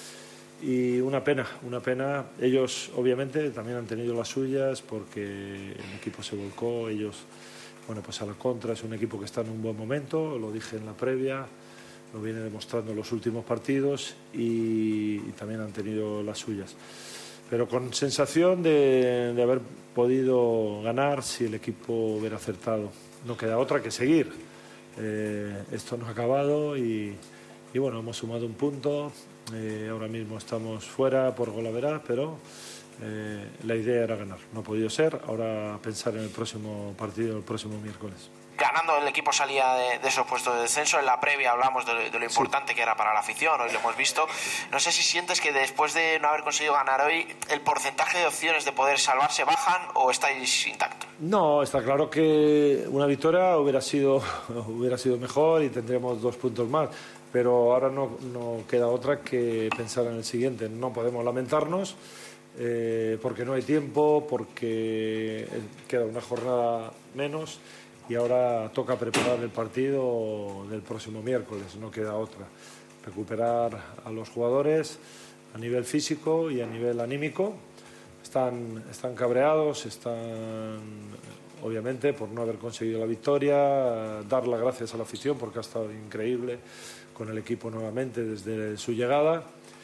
y una pena, una pena, ellos obviamente también han tenido las suyas porque el equipo se volcó, ellos... Bueno, pues a la contra, es un equipo que está en un buen momento, lo dije en la previa, lo viene demostrando en los últimos partidos y, y también han tenido las suyas. Pero con sensación de, de haber podido ganar si el equipo hubiera acertado. No queda otra que seguir. Eh, esto no ha acabado y, y bueno, hemos sumado un punto. Eh, ahora mismo estamos fuera por golaveras, pero... Eh, la idea era ganar, no ha podido ser, ahora pensar en el próximo partido, el próximo miércoles. Ganando el equipo salía de, de esos puestos de descenso, en la previa hablamos de, de lo importante sí. que era para la afición, hoy lo hemos visto, no sé si sientes que después de no haber conseguido ganar hoy, el porcentaje de opciones de poder salvarse bajan o estáis intactos. No, está claro que una victoria hubiera sido, hubiera sido mejor y tendríamos dos puntos más, pero ahora no, no queda otra que pensar en el siguiente, no podemos lamentarnos. Eh, porque no hay tiempo, porque queda una jornada menos y ahora toca preparar el partido del próximo miércoles, no queda otra. Recuperar a los jugadores a nivel físico y a nivel anímico. Están, están cabreados, están obviamente por no haber conseguido la victoria, dar las gracias a la afición porque ha estado increíble con el equipo nuevamente desde su llegada.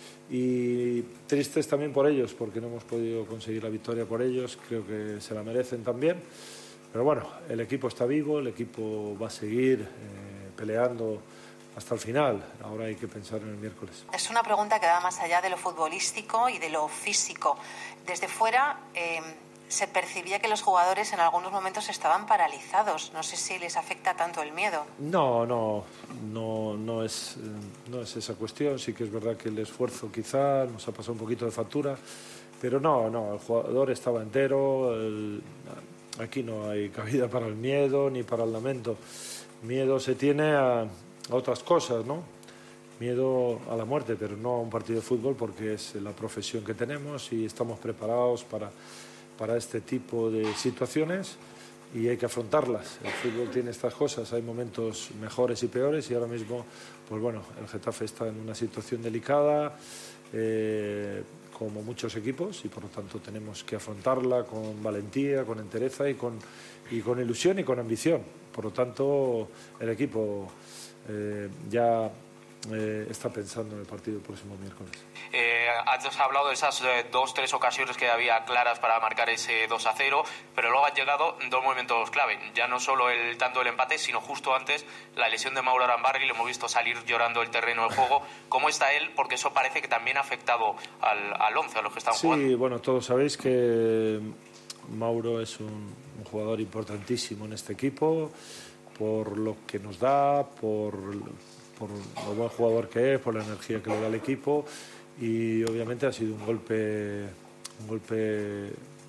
Y tristes también por ellos, porque no hemos podido conseguir la victoria por ellos, creo que se la merecen también. Pero bueno, el equipo está vivo, el equipo va a seguir eh, peleando hasta el final. Ahora hay que pensar en el miércoles. Es una pregunta que va más allá de lo futbolístico y de lo físico. Desde fuera eh, se percibía que los jugadores en algunos momentos estaban paralizados. No sé si les afecta tanto el miedo. No, no, no, no es, no es esa cuestión. Sí que es verdad que el esfuerzo quizá nos ha pasado un poquito de factura, pero no, no, el jugador estaba entero. El, aquí no hay cabida para el miedo ni para el lamento. Miedo se tiene a, a otras cosas, ¿no? Miedo a la muerte, pero no a un partido de fútbol porque es la profesión que tenemos y estamos preparados para... para este tipo de situaciones y hay que afrontarlas. El fútbol tiene estas cosas, hay momentos mejores y peores y ahora mismo, pues bueno, el Getafe está en una situación delicada, eh, como muchos equipos y por lo tanto tenemos que afrontarla con valentía, con entereza y con, y con ilusión y con ambición. Por lo tanto, el equipo eh, ya eh, está pensando en el partido el próximo miércoles. Eh, antes ha hablado de esas eh, dos, tres ocasiones que había claras para marcar ese dos a cero, pero luego han llegado dos momentos clave. Ya no solo el tanto del empate, sino justo antes la lesión de Mauro Arambarri. Le hemos visto salir llorando el terreno del juego. ¿Cómo está él? Porque eso parece que también ha afectado al, al once, a los que están sí, jugando. Sí, bueno, todos sabéis que Mauro es un, un jugador importantísimo en este equipo, por lo que nos da, por, por lo buen jugador que es, por la energía que le da al equipo, y obviamente ha sido un golpe, un golpe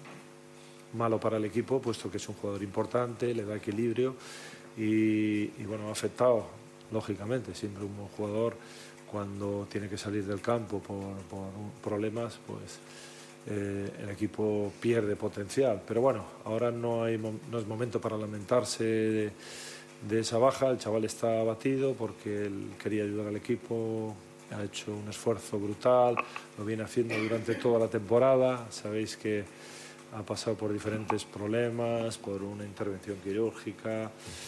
malo para el equipo, puesto que es un jugador importante, le da equilibrio y, y bueno, ha afectado, lógicamente, siempre un buen jugador cuando tiene que salir del campo por, por problemas, pues eh, el equipo pierde potencial. Pero bueno, ahora no, hay, no es momento para lamentarse de, de esa baja. El chaval está abatido porque él quería ayudar al equipo, ha hecho un esfuerzo brutal, lo viene haciendo durante toda la temporada. Sabéis que ha pasado por diferentes problemas, por una intervención quirúrgica,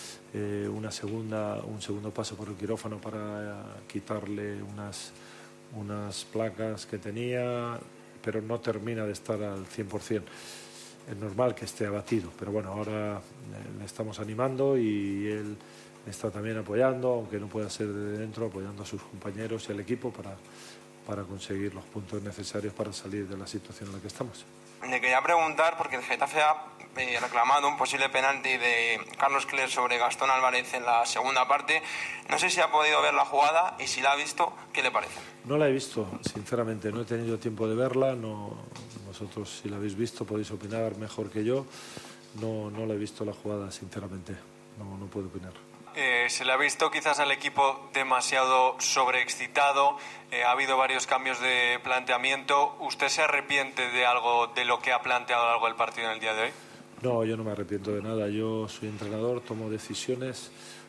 eh, una segunda, un segundo paso por el quirófano para quitarle unas, unas placas que tenía, pero no termina de estar al cien por cien. Es normal que esté abatido, pero bueno, ahora le estamos animando y él está también apoyando, aunque no pueda ser de dentro, apoyando a sus compañeros y al equipo para, para conseguir los puntos necesarios para salir de la situación en la que estamos. Le quería preguntar, porque el Getafe ha eh, reclamado un posible penalti de Carlos Cler sobre Gastón Álvarez en la segunda parte. No sé si ha podido ver la jugada y si la ha visto, ¿qué le parece? No la he visto, sinceramente, no he tenido tiempo de verla. No, vosotros, si la habéis visto, podéis opinar mejor que yo. No, no la he visto la jugada, sinceramente, no, no puedo opinar. Eh, se le ha visto quizás al equipo demasiado sobreexcitado, eh, ha habido varios cambios de planteamiento. ¿Usted se arrepiente de algo de lo que ha planteado a lo largo del partido en el día de hoy? No, yo no me arrepiento de nada. Yo soy entrenador, tomo decisiones,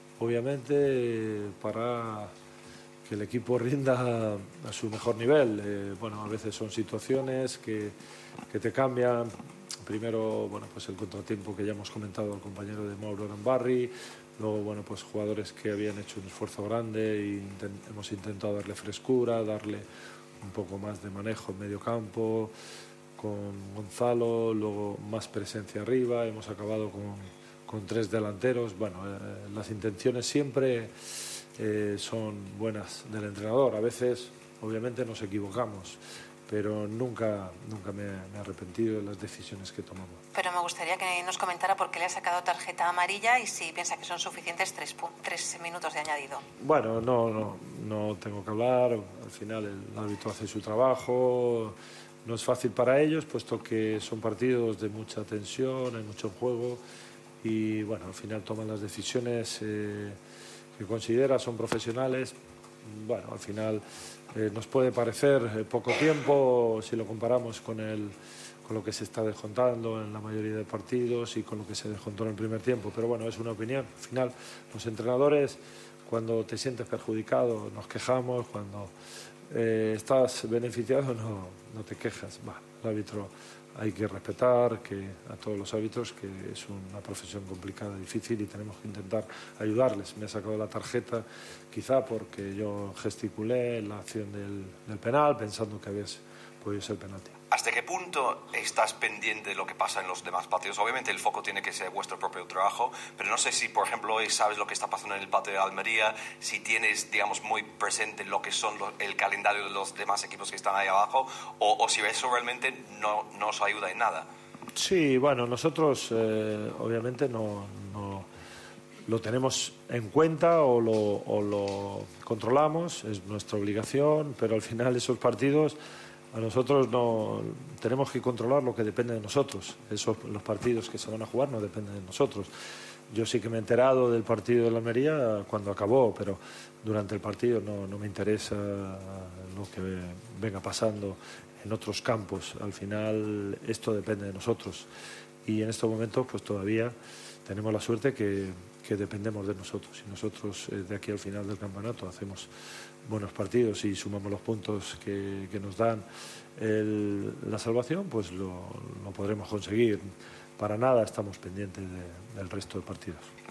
obviamente, para que el equipo rinda a su mejor nivel. Eh, bueno, a veces son situaciones que, que te cambian. Primero, bueno, pues el contratiempo que ya hemos comentado al compañero de Mauro Arambarri. Luego, bueno, pues jugadores que habían hecho un esfuerzo grande y intent hemos intentado darle frescura, darle un poco más de manejo en medio campo con Gonzalo, luego más presencia arriba, hemos acabado con, con tres delanteros. Bueno, eh, las intenciones siempre eh, son buenas del entrenador. A veces, obviamente, nos equivocamos, pero nunca, nunca me, me he arrepentido de las decisiones que tomamos. Pero me gustaría que nos comentara por qué le ha sacado tarjeta amarilla y si piensa que son suficientes tres, tres minutos de añadido. Bueno, no, no, no tengo que hablar. Al final el árbitro hace su trabajo. No es fácil para ellos, puesto que son partidos de mucha tensión, hay mucho juego y bueno, al final toman las decisiones eh, que considera, son profesionales. Bueno, al final eh, nos puede parecer eh, poco tiempo si lo comparamos con, el, con lo que se está descontando en la mayoría de partidos y con lo que se descontó en el primer tiempo, pero bueno, es una opinión. Al final, los entrenadores, cuando te sientes perjudicado, nos quejamos, cuando eh, estás beneficiado, no, no te quejas. Bah, el árbitro hay que respetar que a todos los árbitros, que es una profesión complicada, difícil y tenemos que intentar ayudarles. Me ha sacado la tarjeta quizá porque yo gesticulé en la acción del, del penal pensando que había podido ser penalti. ¿Hasta qué punto estás pendiente de lo que pasa en los demás partidos? Obviamente el foco tiene que ser vuestro propio trabajo, pero no sé si, por ejemplo, hoy sabes lo que está pasando en el patio de Almería, si tienes, digamos, muy presente lo que son los, el calendario de los demás equipos que están ahí abajo, o, o si eso realmente no, no os ayuda en nada. Sí, bueno, nosotros eh, obviamente no, no lo tenemos en cuenta o lo, o lo controlamos, es nuestra obligación, pero al final esos partidos a nosotros no tenemos que controlar lo que depende de nosotros. Esos, los partidos que se van a jugar no dependen de nosotros. Yo sí que me he enterado del partido de la Almería cuando acabó, pero durante el partido no, no me interesa lo que venga pasando en otros campos. Al final esto depende de nosotros y en estos momentos pues todavía tenemos la suerte que, que dependemos de nosotros. Y nosotros eh, de aquí al final del campeonato hacemos buenos partidos y sumamos los puntos que, que nos dan el, la salvación, pues lo, lo podremos conseguir. Para nada estamos pendientes de, del resto de partidos. Mister,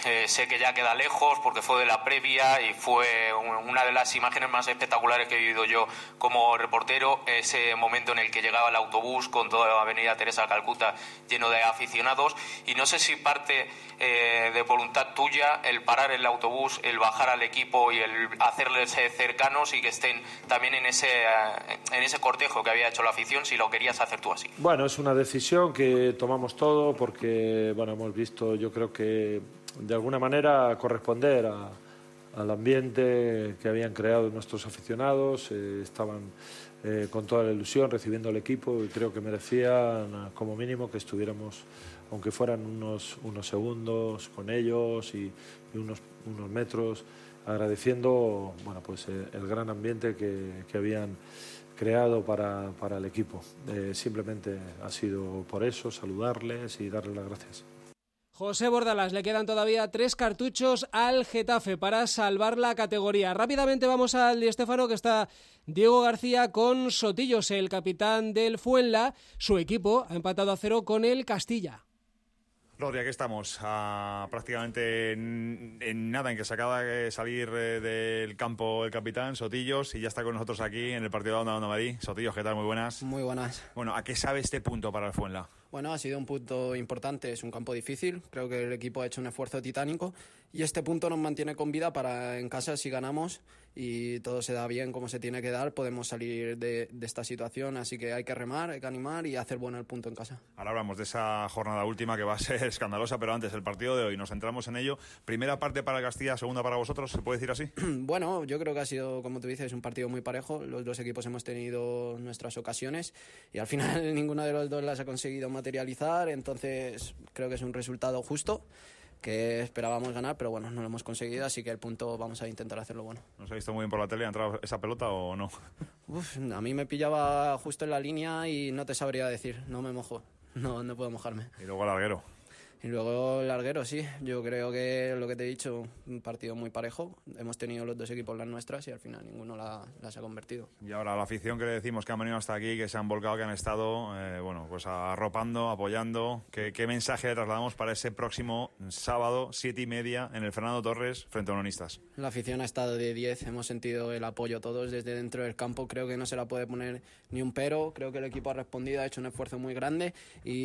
eh, sé que ya queda lejos porque fue de la previa y fue una de las imágenes más espectaculares que he vivido yo como reportero, ese momento en el que llegaba el autobús con toda la avenida Teresa Calcuta lleno de aficionados, y no sé si parte eh, de voluntad tuya el parar el autobús, el bajar al equipo y el hacerles cercanos y que estén también en ese, en ese cortejo que había hecho la afición, si lo querías hacer tú así. Bueno, es una decisión que tomamos todo porque, bueno, hemos visto, yo creo que de alguna manera corresponder a, al ambiente que habían creado nuestros aficionados, eh, estaban eh, con toda la ilusión recibiendo al equipo y creo que merecían como mínimo que estuviéramos, aunque fueran unos, unos segundos con ellos y, y unos, unos metros, agradeciendo, bueno, pues eh, el gran ambiente que, que habían creado para, para el equipo. Eh, simplemente ha sido por eso, saludarles y darles las gracias. José Bordalás, le quedan todavía tres cartuchos al Getafe para salvar la categoría. Rápidamente vamos al Di Stéfano, que está Diego García con Sotillos, el capitán del Fuenla. Su equipo ha empatado a cero con el Castilla. Rodri, aquí estamos, a prácticamente en, en nada, en que se acaba de salir eh, del campo el capitán, Sotillos, y ya está con nosotros aquí en el partido de Onda Onda Madrid. Sotillos, ¿qué tal? Muy buenas. Muy buenas. Bueno, ¿a qué sabe este punto para el Fuenla? Bueno, ha sido un punto importante, es un campo difícil, creo que el equipo ha hecho un esfuerzo titánico y este punto nos mantiene con vida para en casa, si ganamos y todo se da bien como se tiene que dar, podemos salir de, de esta situación, así que hay que remar, hay que animar y hacer bueno el punto en casa. Ahora hablamos de esa jornada última que va a ser escandalosa, pero antes el partido de hoy, nos centramos en ello. Primera parte para el Castilla, segunda para vosotros, ¿se puede decir así? Bueno, yo creo que ha sido, como tú dices, un partido muy parejo, los dos equipos hemos tenido nuestras ocasiones y al final ninguno de los dos las ha conseguido materializar, entonces creo que es un resultado justo que esperábamos ganar, pero bueno, no lo hemos conseguido, así que el punto vamos a intentar hacerlo bueno. ¿Nos ha visto muy bien por la tele? ¿Ha entrado esa pelota o no? Uf, a mí me pillaba justo en la línea y no te sabría decir, no me mojo, no, no puedo mojarme. Y luego el larguero. Y luego el larguero, sí. Yo creo que lo que te he dicho, un partido muy parejo. Hemos tenido los dos equipos las nuestras y al final ninguno la, las ha convertido. Y ahora la afición que le decimos que han venido hasta aquí, que se han volcado, que han estado, eh, bueno, pues arropando, apoyando. ¿Qué, qué mensaje le trasladamos para ese próximo sábado, siete y media, en el Fernando Torres, frente a Unionistas? La afición ha estado de diez. Hemos sentido el apoyo todos desde dentro del campo. Creo que no se la puede poner ni un pero. Creo que el equipo ha respondido, ha hecho un esfuerzo muy grande.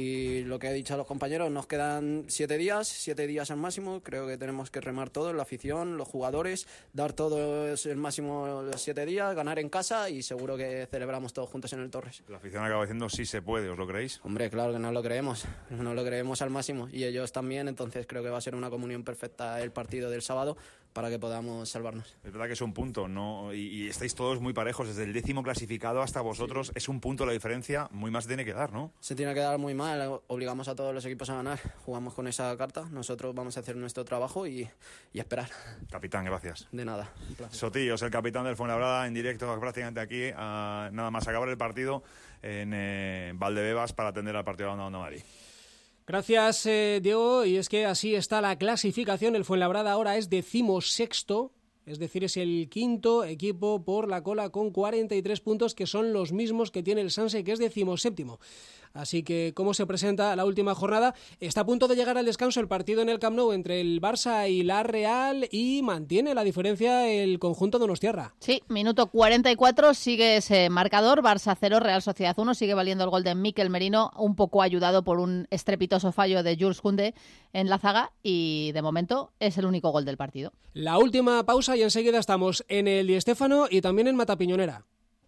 Y lo que he dicho a los compañeros, nos quedan siete días, siete días al máximo, creo que tenemos que remar todo, la afición, los jugadores, dar todo el máximo los siete días, ganar en casa y seguro que celebramos todos juntos en el Torres. La afición acaba diciendo sí se puede, ¿os lo creéis? Hombre, claro que no lo creemos, no lo creemos al máximo y ellos también, entonces creo que va a ser una comunión perfecta el partido del sábado para que podamos salvarnos. Es verdad que es un punto, ¿no? Y, y estáis todos muy parejos, desde el décimo clasificado hasta vosotros, sí. Es un punto la diferencia, muy más tiene que dar, ¿no? Se tiene que dar muy mal, obligamos a todos los equipos a ganar, jugamos con esa carta, nosotros vamos a hacer nuestro trabajo y, y esperar. Capitán, gracias. De nada. Sotillos, el capitán del Fuenlabrada, en directo prácticamente aquí, a, nada más acabar el partido en eh, Valdebebas para atender al partido de Onda Onda Madrid. Gracias, eh, Diego. Y es que así está la clasificación. El Fuenlabrada ahora es decimosexto, es decir, es el quinto equipo por la cola con cuarenta y tres puntos, que son los mismos que tiene el Sanse, que es decimoséptimo. Así que, ¿cómo se presenta la última jornada? Está a punto de llegar al descanso el partido en el Camp Nou entre el Barça y la Real y mantiene la diferencia el conjunto donostiarra. Sí, minuto cuarenta y cuatro, sigue ese marcador, Barça cero, Real Sociedad uno, sigue valiendo el gol de Mikel Merino, un poco ayudado por un estrepitoso fallo de Jules Koundé en la zaga y de momento es el único gol del partido. La última pausa y enseguida estamos en el Di Stéfano y también en Matapiñonera.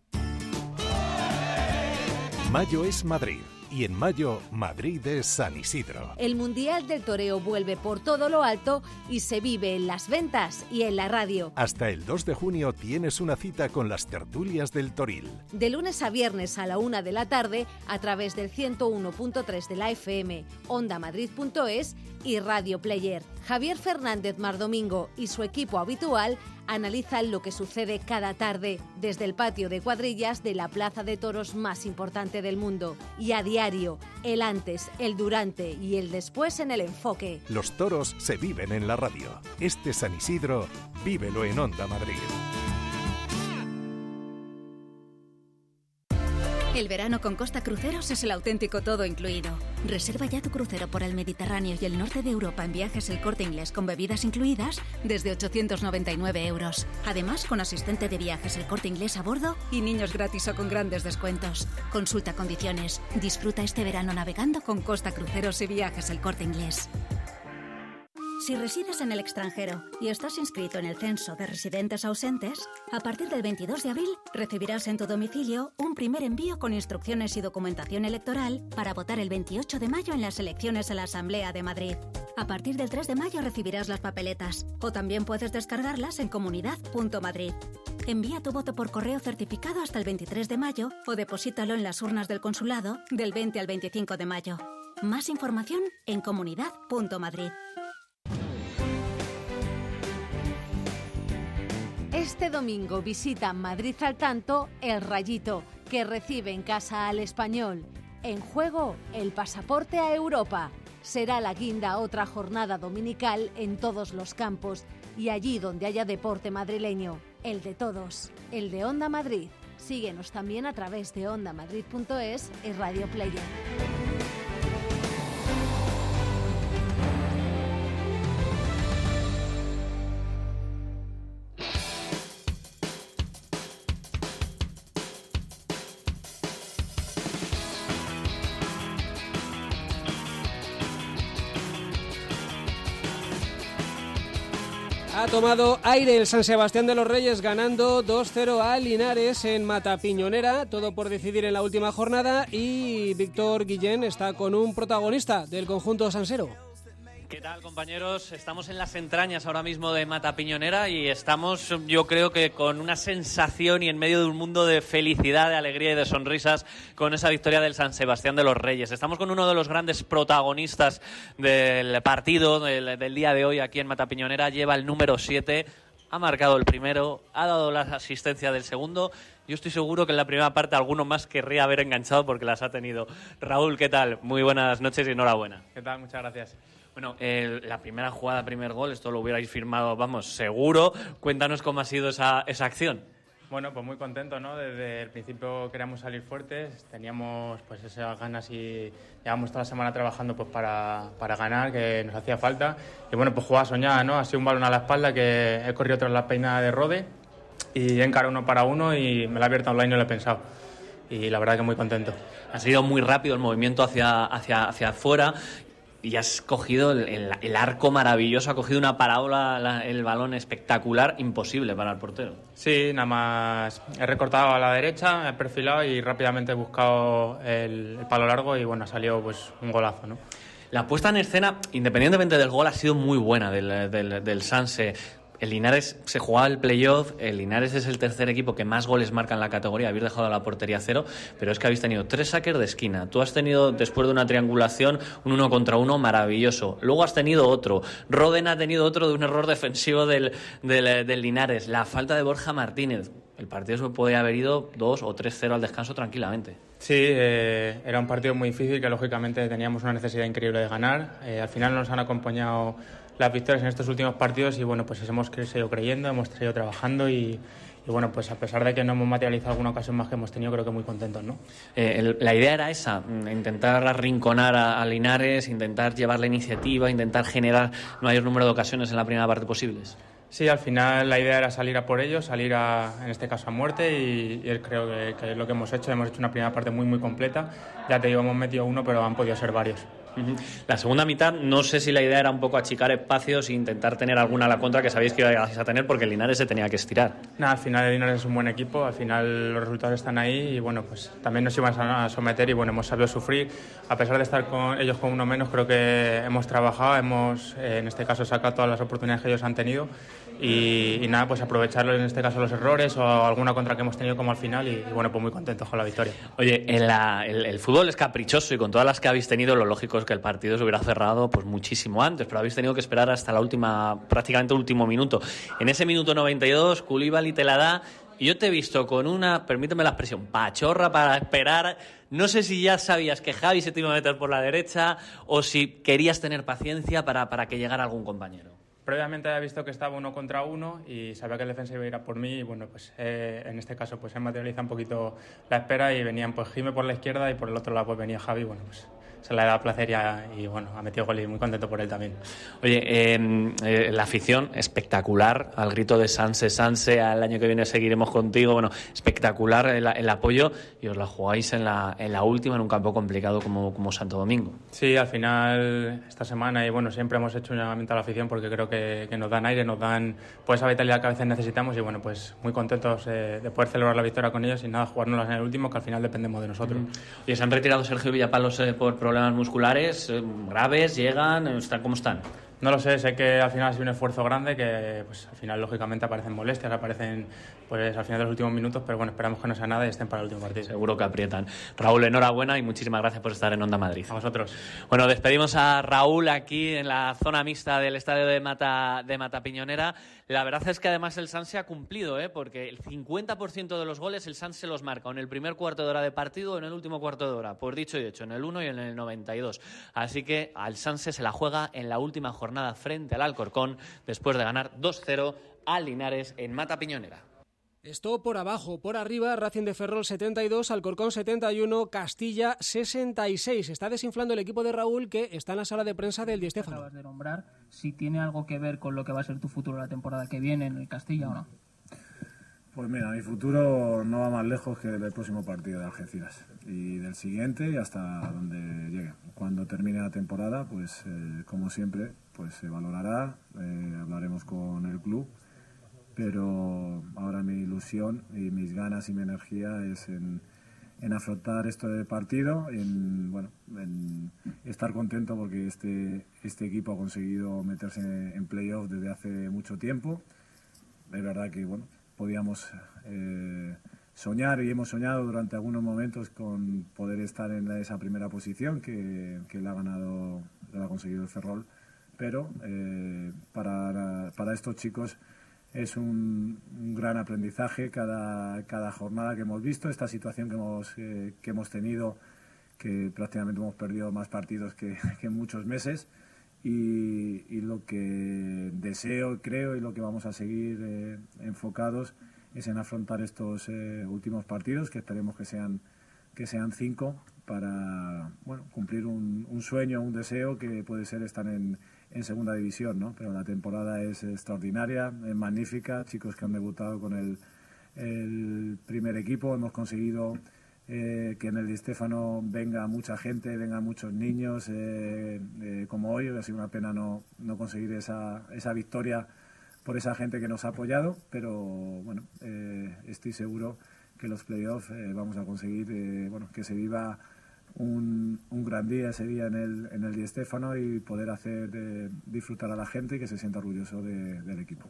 Mayo es Madrid y en mayo Madrid es San Isidro. El Mundial del Toreo vuelve por todo lo alto y se vive en las ventas y en la radio. Hasta el dos de junio tienes una cita con las tertulias del Toril. De lunes a viernes a la una de la tarde a través del ciento uno punto tres de la F M, ondamadrid punto es y Radio Player. Javier Fernández Mardomingo y su equipo habitual analizan lo que sucede cada tarde desde el patio de cuadrillas de la plaza de toros más importante del mundo. Y a diario, el antes, el durante y el después en el enfoque. Los toros se viven en la radio. Este San Isidro, vívelo en Onda Madrid. El verano con Costa Cruceros es el auténtico todo incluido. Reserva ya tu crucero por el Mediterráneo y el norte de Europa en Viajes El Corte Inglés con bebidas incluidas desde ochocientos noventa y nueve euros. Además, con asistente de viajes El Corte Inglés a bordo y niños gratis o con grandes descuentos. Consulta condiciones. Disfruta este verano navegando con Costa Cruceros y Viajes El Corte Inglés. Si resides en el extranjero y estás inscrito en el Censo de Residentes Ausentes, a partir del veintidós de abril recibirás en tu domicilio un primer envío con instrucciones y documentación electoral para votar el veintiocho de mayo en las elecciones a la Asamblea de Madrid. A partir del tres de mayo recibirás las papeletas, o también puedes descargarlas en comunidad punto madrid. Envía tu voto por correo certificado hasta el veintitrés de mayo o deposítalo en las urnas del consulado del veinte al veinticinco de mayo. Más información en comunidad punto madrid. Este domingo visita Madrid al tanto el Rayito, que recibe en casa al Español. En juego, el pasaporte a Europa. Será la guinda otra jornada dominical en todos los campos y allí donde haya deporte madrileño, el de todos, el de Onda Madrid. Síguenos también a través de onda madrid punto es y Radio Player. Ha tomado aire el San Sebastián de los Reyes ganando dos cero a Linares en Matapiñonera, todo por decidir en la última jornada, y Víctor Guillén está con un protagonista del conjunto sansero. ¿Qué tal, compañeros? Estamos en las entrañas ahora mismo de Matapiñonera y estamos, yo creo que con una sensación y en medio de un mundo de felicidad, de alegría y de sonrisas con esa victoria del San Sebastián de los Reyes. Estamos con uno de los grandes protagonistas del partido del, del día de hoy aquí en Matapiñonera. Lleva el número siete, ha marcado el primero, ha dado la asistencia del segundo. Yo estoy seguro que en la primera parte alguno más querría haber enganchado porque las ha tenido. Raúl, ¿qué tal? Muy buenas noches y enhorabuena. ¿Qué tal? Muchas gracias. Bueno, eh, la primera jugada, primer gol, esto lo hubierais firmado, vamos, seguro. Cuéntanos cómo ha sido esa, esa acción. Bueno, pues muy contento, ¿no? Desde el principio queríamos salir fuertes, teníamos pues esas ganas y llevamos toda la semana trabajando pues para, para ganar, que nos hacía falta. Y bueno, pues jugada soñada, ¿no? Ha sido un balón a la espalda que he corrido tras la peinada de Rode y he encarado uno para uno y me la he abierto online y no lo he pensado. Y la verdad que muy contento. Ha sido muy rápido el movimiento hacia, hacia, hacia afuera. Y has cogido el, el, el arco maravilloso, ha cogido una parábola, la, el balón espectacular, imposible para el portero. Sí, nada más he recortado a la derecha, he perfilado y rápidamente he buscado el, el palo largo y bueno, ha salido pues un golazo, ¿no? La puesta en escena, independientemente del gol, ha sido muy buena del, del, del Sanse. El Linares se jugaba el playoff, el Linares es el tercer equipo que más goles marca en la categoría, habéis dejado la portería cero, pero es que habéis tenido tres saques de esquina. Tú has tenido, después de una triangulación, un uno contra uno maravilloso. Luego has tenido otro. Roden ha tenido otro de un error defensivo del, del, del Linares. La falta de Borja Martínez. El partido se podía haber ido dos o tres cero al descanso tranquilamente. Sí, eh, era un partido muy difícil que lógicamente teníamos una necesidad increíble de ganar. Eh, al final nos han acompañado las victorias en estos últimos partidos y bueno, pues hemos seguido creyendo, hemos seguido trabajando y, y bueno, pues a pesar de que no hemos materializado alguna ocasión más que hemos tenido, creo que muy contentos, ¿no? Eh, el, la idea era esa, intentar arrinconar a, a Linares, intentar llevar la iniciativa, intentar generar el mayor número de ocasiones en la primera parte posibles. Sí, al final la idea era salir a por ellos, salir a, en este caso a muerte y, y creo que, que es lo que hemos hecho. Hemos hecho una primera parte muy muy completa, ya te digo, hemos metido uno, pero han podido ser varios. Uh-huh. La segunda mitad, no sé si la idea era un poco achicar espacios e intentar tener alguna a la contra que sabéis que ibais a tener porque el Linares se tenía que estirar. Nada, al final el Linares es un buen equipo, al final los resultados están ahí y bueno, pues también nos iban a someter y bueno, hemos sabido sufrir. A pesar de estar con ellos con uno menos, creo que hemos trabajado, hemos eh, en este caso sacado todas las oportunidades que ellos han tenido y, y nada, pues aprovecharlo en este caso los errores o alguna contra que hemos tenido como al final y, y bueno, pues muy contentos con la victoria. Oye, en la, el, el fútbol es caprichoso y con todas las que habéis tenido, lo lógico es que el partido se hubiera cerrado pues muchísimo antes, pero habéis tenido que esperar hasta la última, prácticamente último minuto. En ese minuto noventa y dos, Koulibaly te la da y yo te he visto con una, permíteme la expresión, pachorra para esperar. No sé si ya sabías que Javi se te iba a meter por la derecha o si querías tener paciencia para, para que llegara algún compañero. previamente había visto que estaba uno contra uno y sabía que el defensa iba a ir a por mí y bueno, pues eh, en este caso pues se materializa un poquito la espera y venían pues Jime por la izquierda y por el otro lado pues venía Javi, bueno pues se le ha dado placer ya, y bueno, ha metido gol y muy contento por él también. Oye, eh, eh, la afición espectacular, al grito de Sanse, Sanse, al año que viene seguiremos contigo, bueno, espectacular el, el apoyo, y os la jugáis en la, en la última, en un campo complicado como, como Santo Domingo. Sí, al final esta semana, y bueno, siempre hemos hecho un llamamiento a la afición porque creo que, que nos dan aire, nos dan pues esa vitalidad que a veces necesitamos y bueno, pues muy contentos eh, de poder celebrar la victoria con ellos y nada, jugárnoslas en el último, que al final dependemos de nosotros. Mm. Oye, se han retirado Sergio Villapalos eh, por problemas musculares eh, graves, llegan, están ¿cómo están? No lo sé, sé que al final ha sido un esfuerzo grande, que pues al final lógicamente aparecen molestias, aparecen pues al final de los últimos minutos, pero bueno, esperamos que no sea nada y estén para el último partido. Seguro que aprietan. Raúl, enhorabuena y muchísimas gracias por estar en Onda Madrid. A vosotros. Bueno, despedimos a Raúl aquí en la zona mixta del estadio de Mata, de Mata Piñonera. La verdad es que además el Sanse ha cumplido, ¿eh? Porque el cincuenta por ciento de los goles el Sanse los marca en el primer cuarto de hora de partido o en el último cuarto de hora. Por dicho y hecho, en el uno y en el noventa y dos. Así que al Sanse se la juega en la última jornada frente al Alcorcón después de ganar dos cero al Linares en Mata Piñonera. Esto por abajo, por arriba, Racing de Ferrol setenta y dos, Alcorcón setenta y uno, Castilla sesenta y seis. Está desinflando el equipo de Raúl, que está en la sala de prensa del Di Stéfano. Acabas de nombrar, si tiene algo que ver con lo que va a ser tu futuro la temporada que viene en el Castilla o no. Pues mira, mi futuro no va más lejos que del próximo partido de Algeciras y del siguiente y hasta donde llegue. Cuando termine la temporada, pues eh, como siempre, pues se valorará, eh, hablaremos con el club. Pero ahora mi ilusión y mis ganas y mi energía es en, en afrontar este partido, en, bueno, en estar contento porque este, este equipo ha conseguido meterse en playoff desde hace mucho tiempo. Es verdad que bueno, podíamos eh, soñar y hemos soñado durante algunos momentos con poder estar en esa primera posición que, que la ha ganado, la ha conseguido el Ferrol, pero eh, para, para estos chicos es un, un gran aprendizaje cada, cada jornada que hemos visto, esta situación que hemos, eh, que hemos tenido, que prácticamente hemos perdido más partidos que, que en muchos meses, y, y lo que deseo, creo, y lo que vamos a seguir eh, enfocados es en afrontar estos eh, últimos partidos, que esperemos que sean, que sean cinco, para bueno, cumplir un, un sueño, un deseo que puede ser estar en en segunda división, ¿no? Pero la temporada es extraordinaria, es magnífica, chicos que han debutado con el, el primer equipo, hemos conseguido eh, que en el Di Stéfano venga mucha gente, vengan muchos niños, eh, eh, como hoy, ha sido una pena no, no conseguir esa, esa victoria por esa gente que nos ha apoyado, pero bueno, eh, estoy seguro que los playoffs eh, vamos a conseguir eh, bueno, que se viva Un, un gran día ese día en el, en el Di Stéfano y poder hacer eh, disfrutar a la gente y que se sienta orgulloso de, del equipo.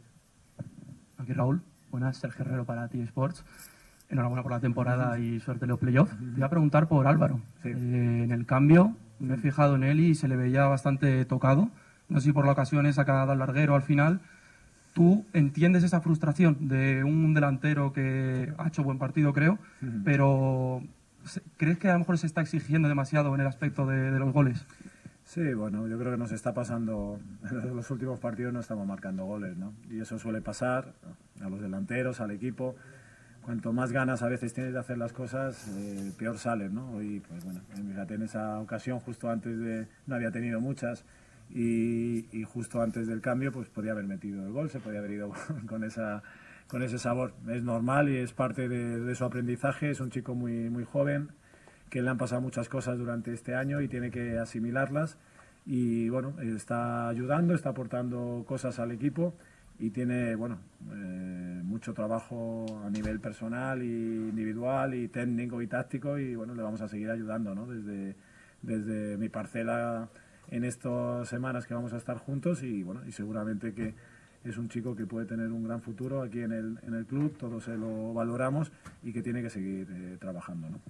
Aquí Raúl, buenas, Sergio Herrero para T V Sports. Enhorabuena por la temporada y suerte en los playoffs. Te iba a preguntar por Álvaro. Sí. Eh, en el cambio me he fijado en él y se le veía bastante tocado. No sé si por la ocasión esa que ha dado el larguero al final. ¿Tú entiendes esa frustración de un delantero que ha hecho buen partido, creo, uh-huh. pero ¿crees que a lo mejor se está exigiendo demasiado en el aspecto de, de los goles? Sí, bueno, yo creo que nos está pasando, en los últimos partidos no estamos marcando goles, ¿no? Y eso suele pasar a los delanteros, al equipo. Cuanto más ganas a veces tienes de hacer las cosas, eh, peor salen, ¿no? Y pues bueno, fíjate, en esa ocasión justo antes de, no había tenido muchas, y, y justo antes del cambio pues podía haber metido el gol, se podía haber ido con esa... con ese sabor. Es normal y es parte de, de su aprendizaje. Es un chico muy, muy joven, que le han pasado muchas cosas durante este año y tiene que asimilarlas. Y bueno, está ayudando, está aportando cosas al equipo y tiene bueno eh, mucho trabajo a nivel personal y individual y técnico y táctico, y bueno, le vamos a seguir ayudando, ¿no? Desde, desde mi parcela en estas semanas que vamos a estar juntos, y bueno, y seguramente que es un chico que puede tener un gran futuro aquí en el, en el club, todos se lo valoramos y que tiene que seguir eh, trabajando, ¿no?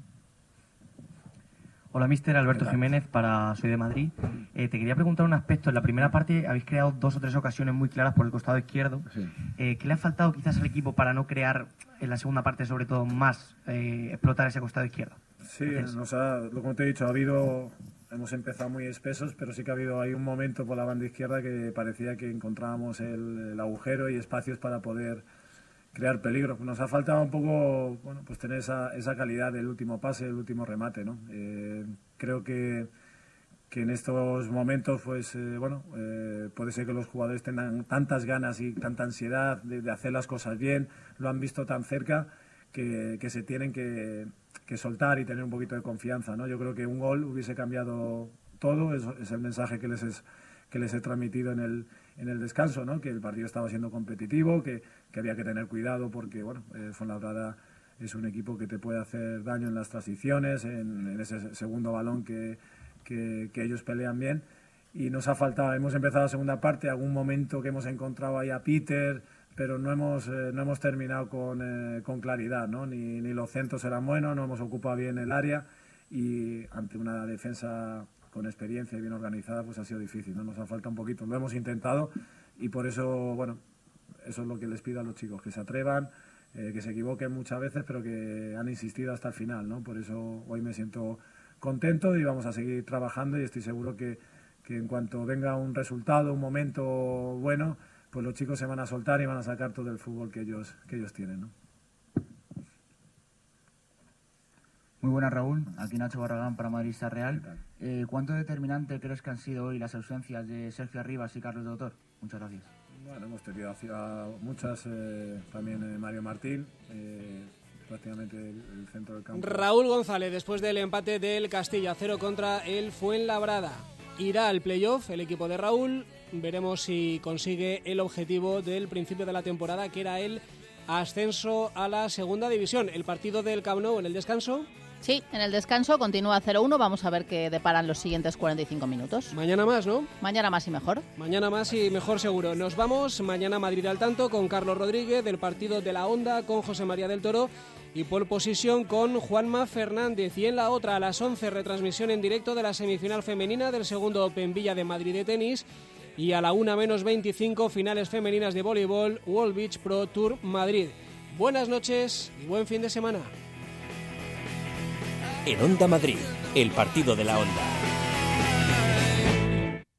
Hola, mister Alberto Jiménez, para Soy de Madrid. Eh, te quería preguntar un aspecto. En la primera parte habéis creado dos o tres ocasiones muy claras por el costado izquierdo. Sí. Eh, ¿Qué le ha faltado quizás al equipo para no crear en la segunda parte, sobre todo, más, eh, explotar ese costado izquierdo? Sí, nos ha, como te he dicho, ha habido hemos empezado muy espesos, pero sí que ha habido ahí un momento por la banda izquierda que parecía que encontrábamos el, el agujero y espacios para poder crear peligro. Nos ha faltado un poco, bueno, pues tener esa, esa calidad del último pase, el último remate, ¿no? Eh, creo que, que en estos momentos, pues, eh, bueno, eh, puede ser que los jugadores tengan tantas ganas y tanta ansiedad de, de hacer las cosas bien, lo han visto tan cerca, que, que se tienen que, que soltar y tener un poquito de confianza, ¿no? Yo creo que un gol hubiese cambiado todo, es, es el mensaje que les es, que les he transmitido en el, en el descanso, ¿no? Que el partido estaba siendo competitivo, que, que había que tener cuidado porque, bueno, eh, Fuenlabrada es un equipo que te puede hacer daño en las transiciones, en, en ese segundo balón que, que, que ellos pelean bien, y nos ha faltado, hemos empezado la segunda parte, algún momento que hemos encontrado ahí a Peter, pero no hemos, eh, no hemos terminado con, eh, con claridad, ¿no? Ni, ni los centros eran buenos, no hemos ocupado bien el área, y ante una defensa con experiencia y bien organizada, pues ha sido difícil, ¿no? Nos ha faltado un poquito, lo hemos intentado, y por eso, bueno, eso es lo que les pido a los chicos, que se atrevan, eh, que se equivoquen muchas veces, pero que han insistido hasta el final, ¿no? Por eso hoy me siento contento y vamos a seguir trabajando, y estoy seguro que, que en cuanto venga un resultado, un momento bueno, pues los chicos se van a soltar y van a sacar todo el fútbol que ellos, que ellos tienen, ¿no? Muy buenas, Raúl. Aquí Nacho Barragán para Madridista Real. Eh, ¿Cuánto determinante crees que han sido hoy las ausencias de Sergio Arribas y Carlos Doctor? Muchas gracias. Bueno, hemos tenido hacia muchas, eh, también eh, Mario Martín, eh, prácticamente el, el centro del campo. Raúl González, después del empate del Castilla cero contra el Fuenlabrada. Irá al playoff el equipo de Raúl. Veremos si consigue el objetivo del principio de la temporada, que era el ascenso a la segunda división. El partido del Camp Nou en el descanso. Sí, en el descanso continúa cero uno. Vamos a ver qué deparan los siguientes cuarenta y cinco minutos. Mañana más, ¿no? Mañana más y mejor. Mañana más y mejor seguro. Nos vamos mañana a Madrid al tanto con Carlos Rodríguez, del partido de la Onda con José María del Toro y pole position con Juanma Fernández. Y en la otra, a las once, retransmisión en directo de la semifinal femenina del segundo Open Villa de Madrid de tenis. Y a la una menos veinticinco, finales femeninas de voleibol, World Beach Pro Tour Madrid. Buenas noches y buen fin de semana. En Onda Madrid, el partido de la Onda.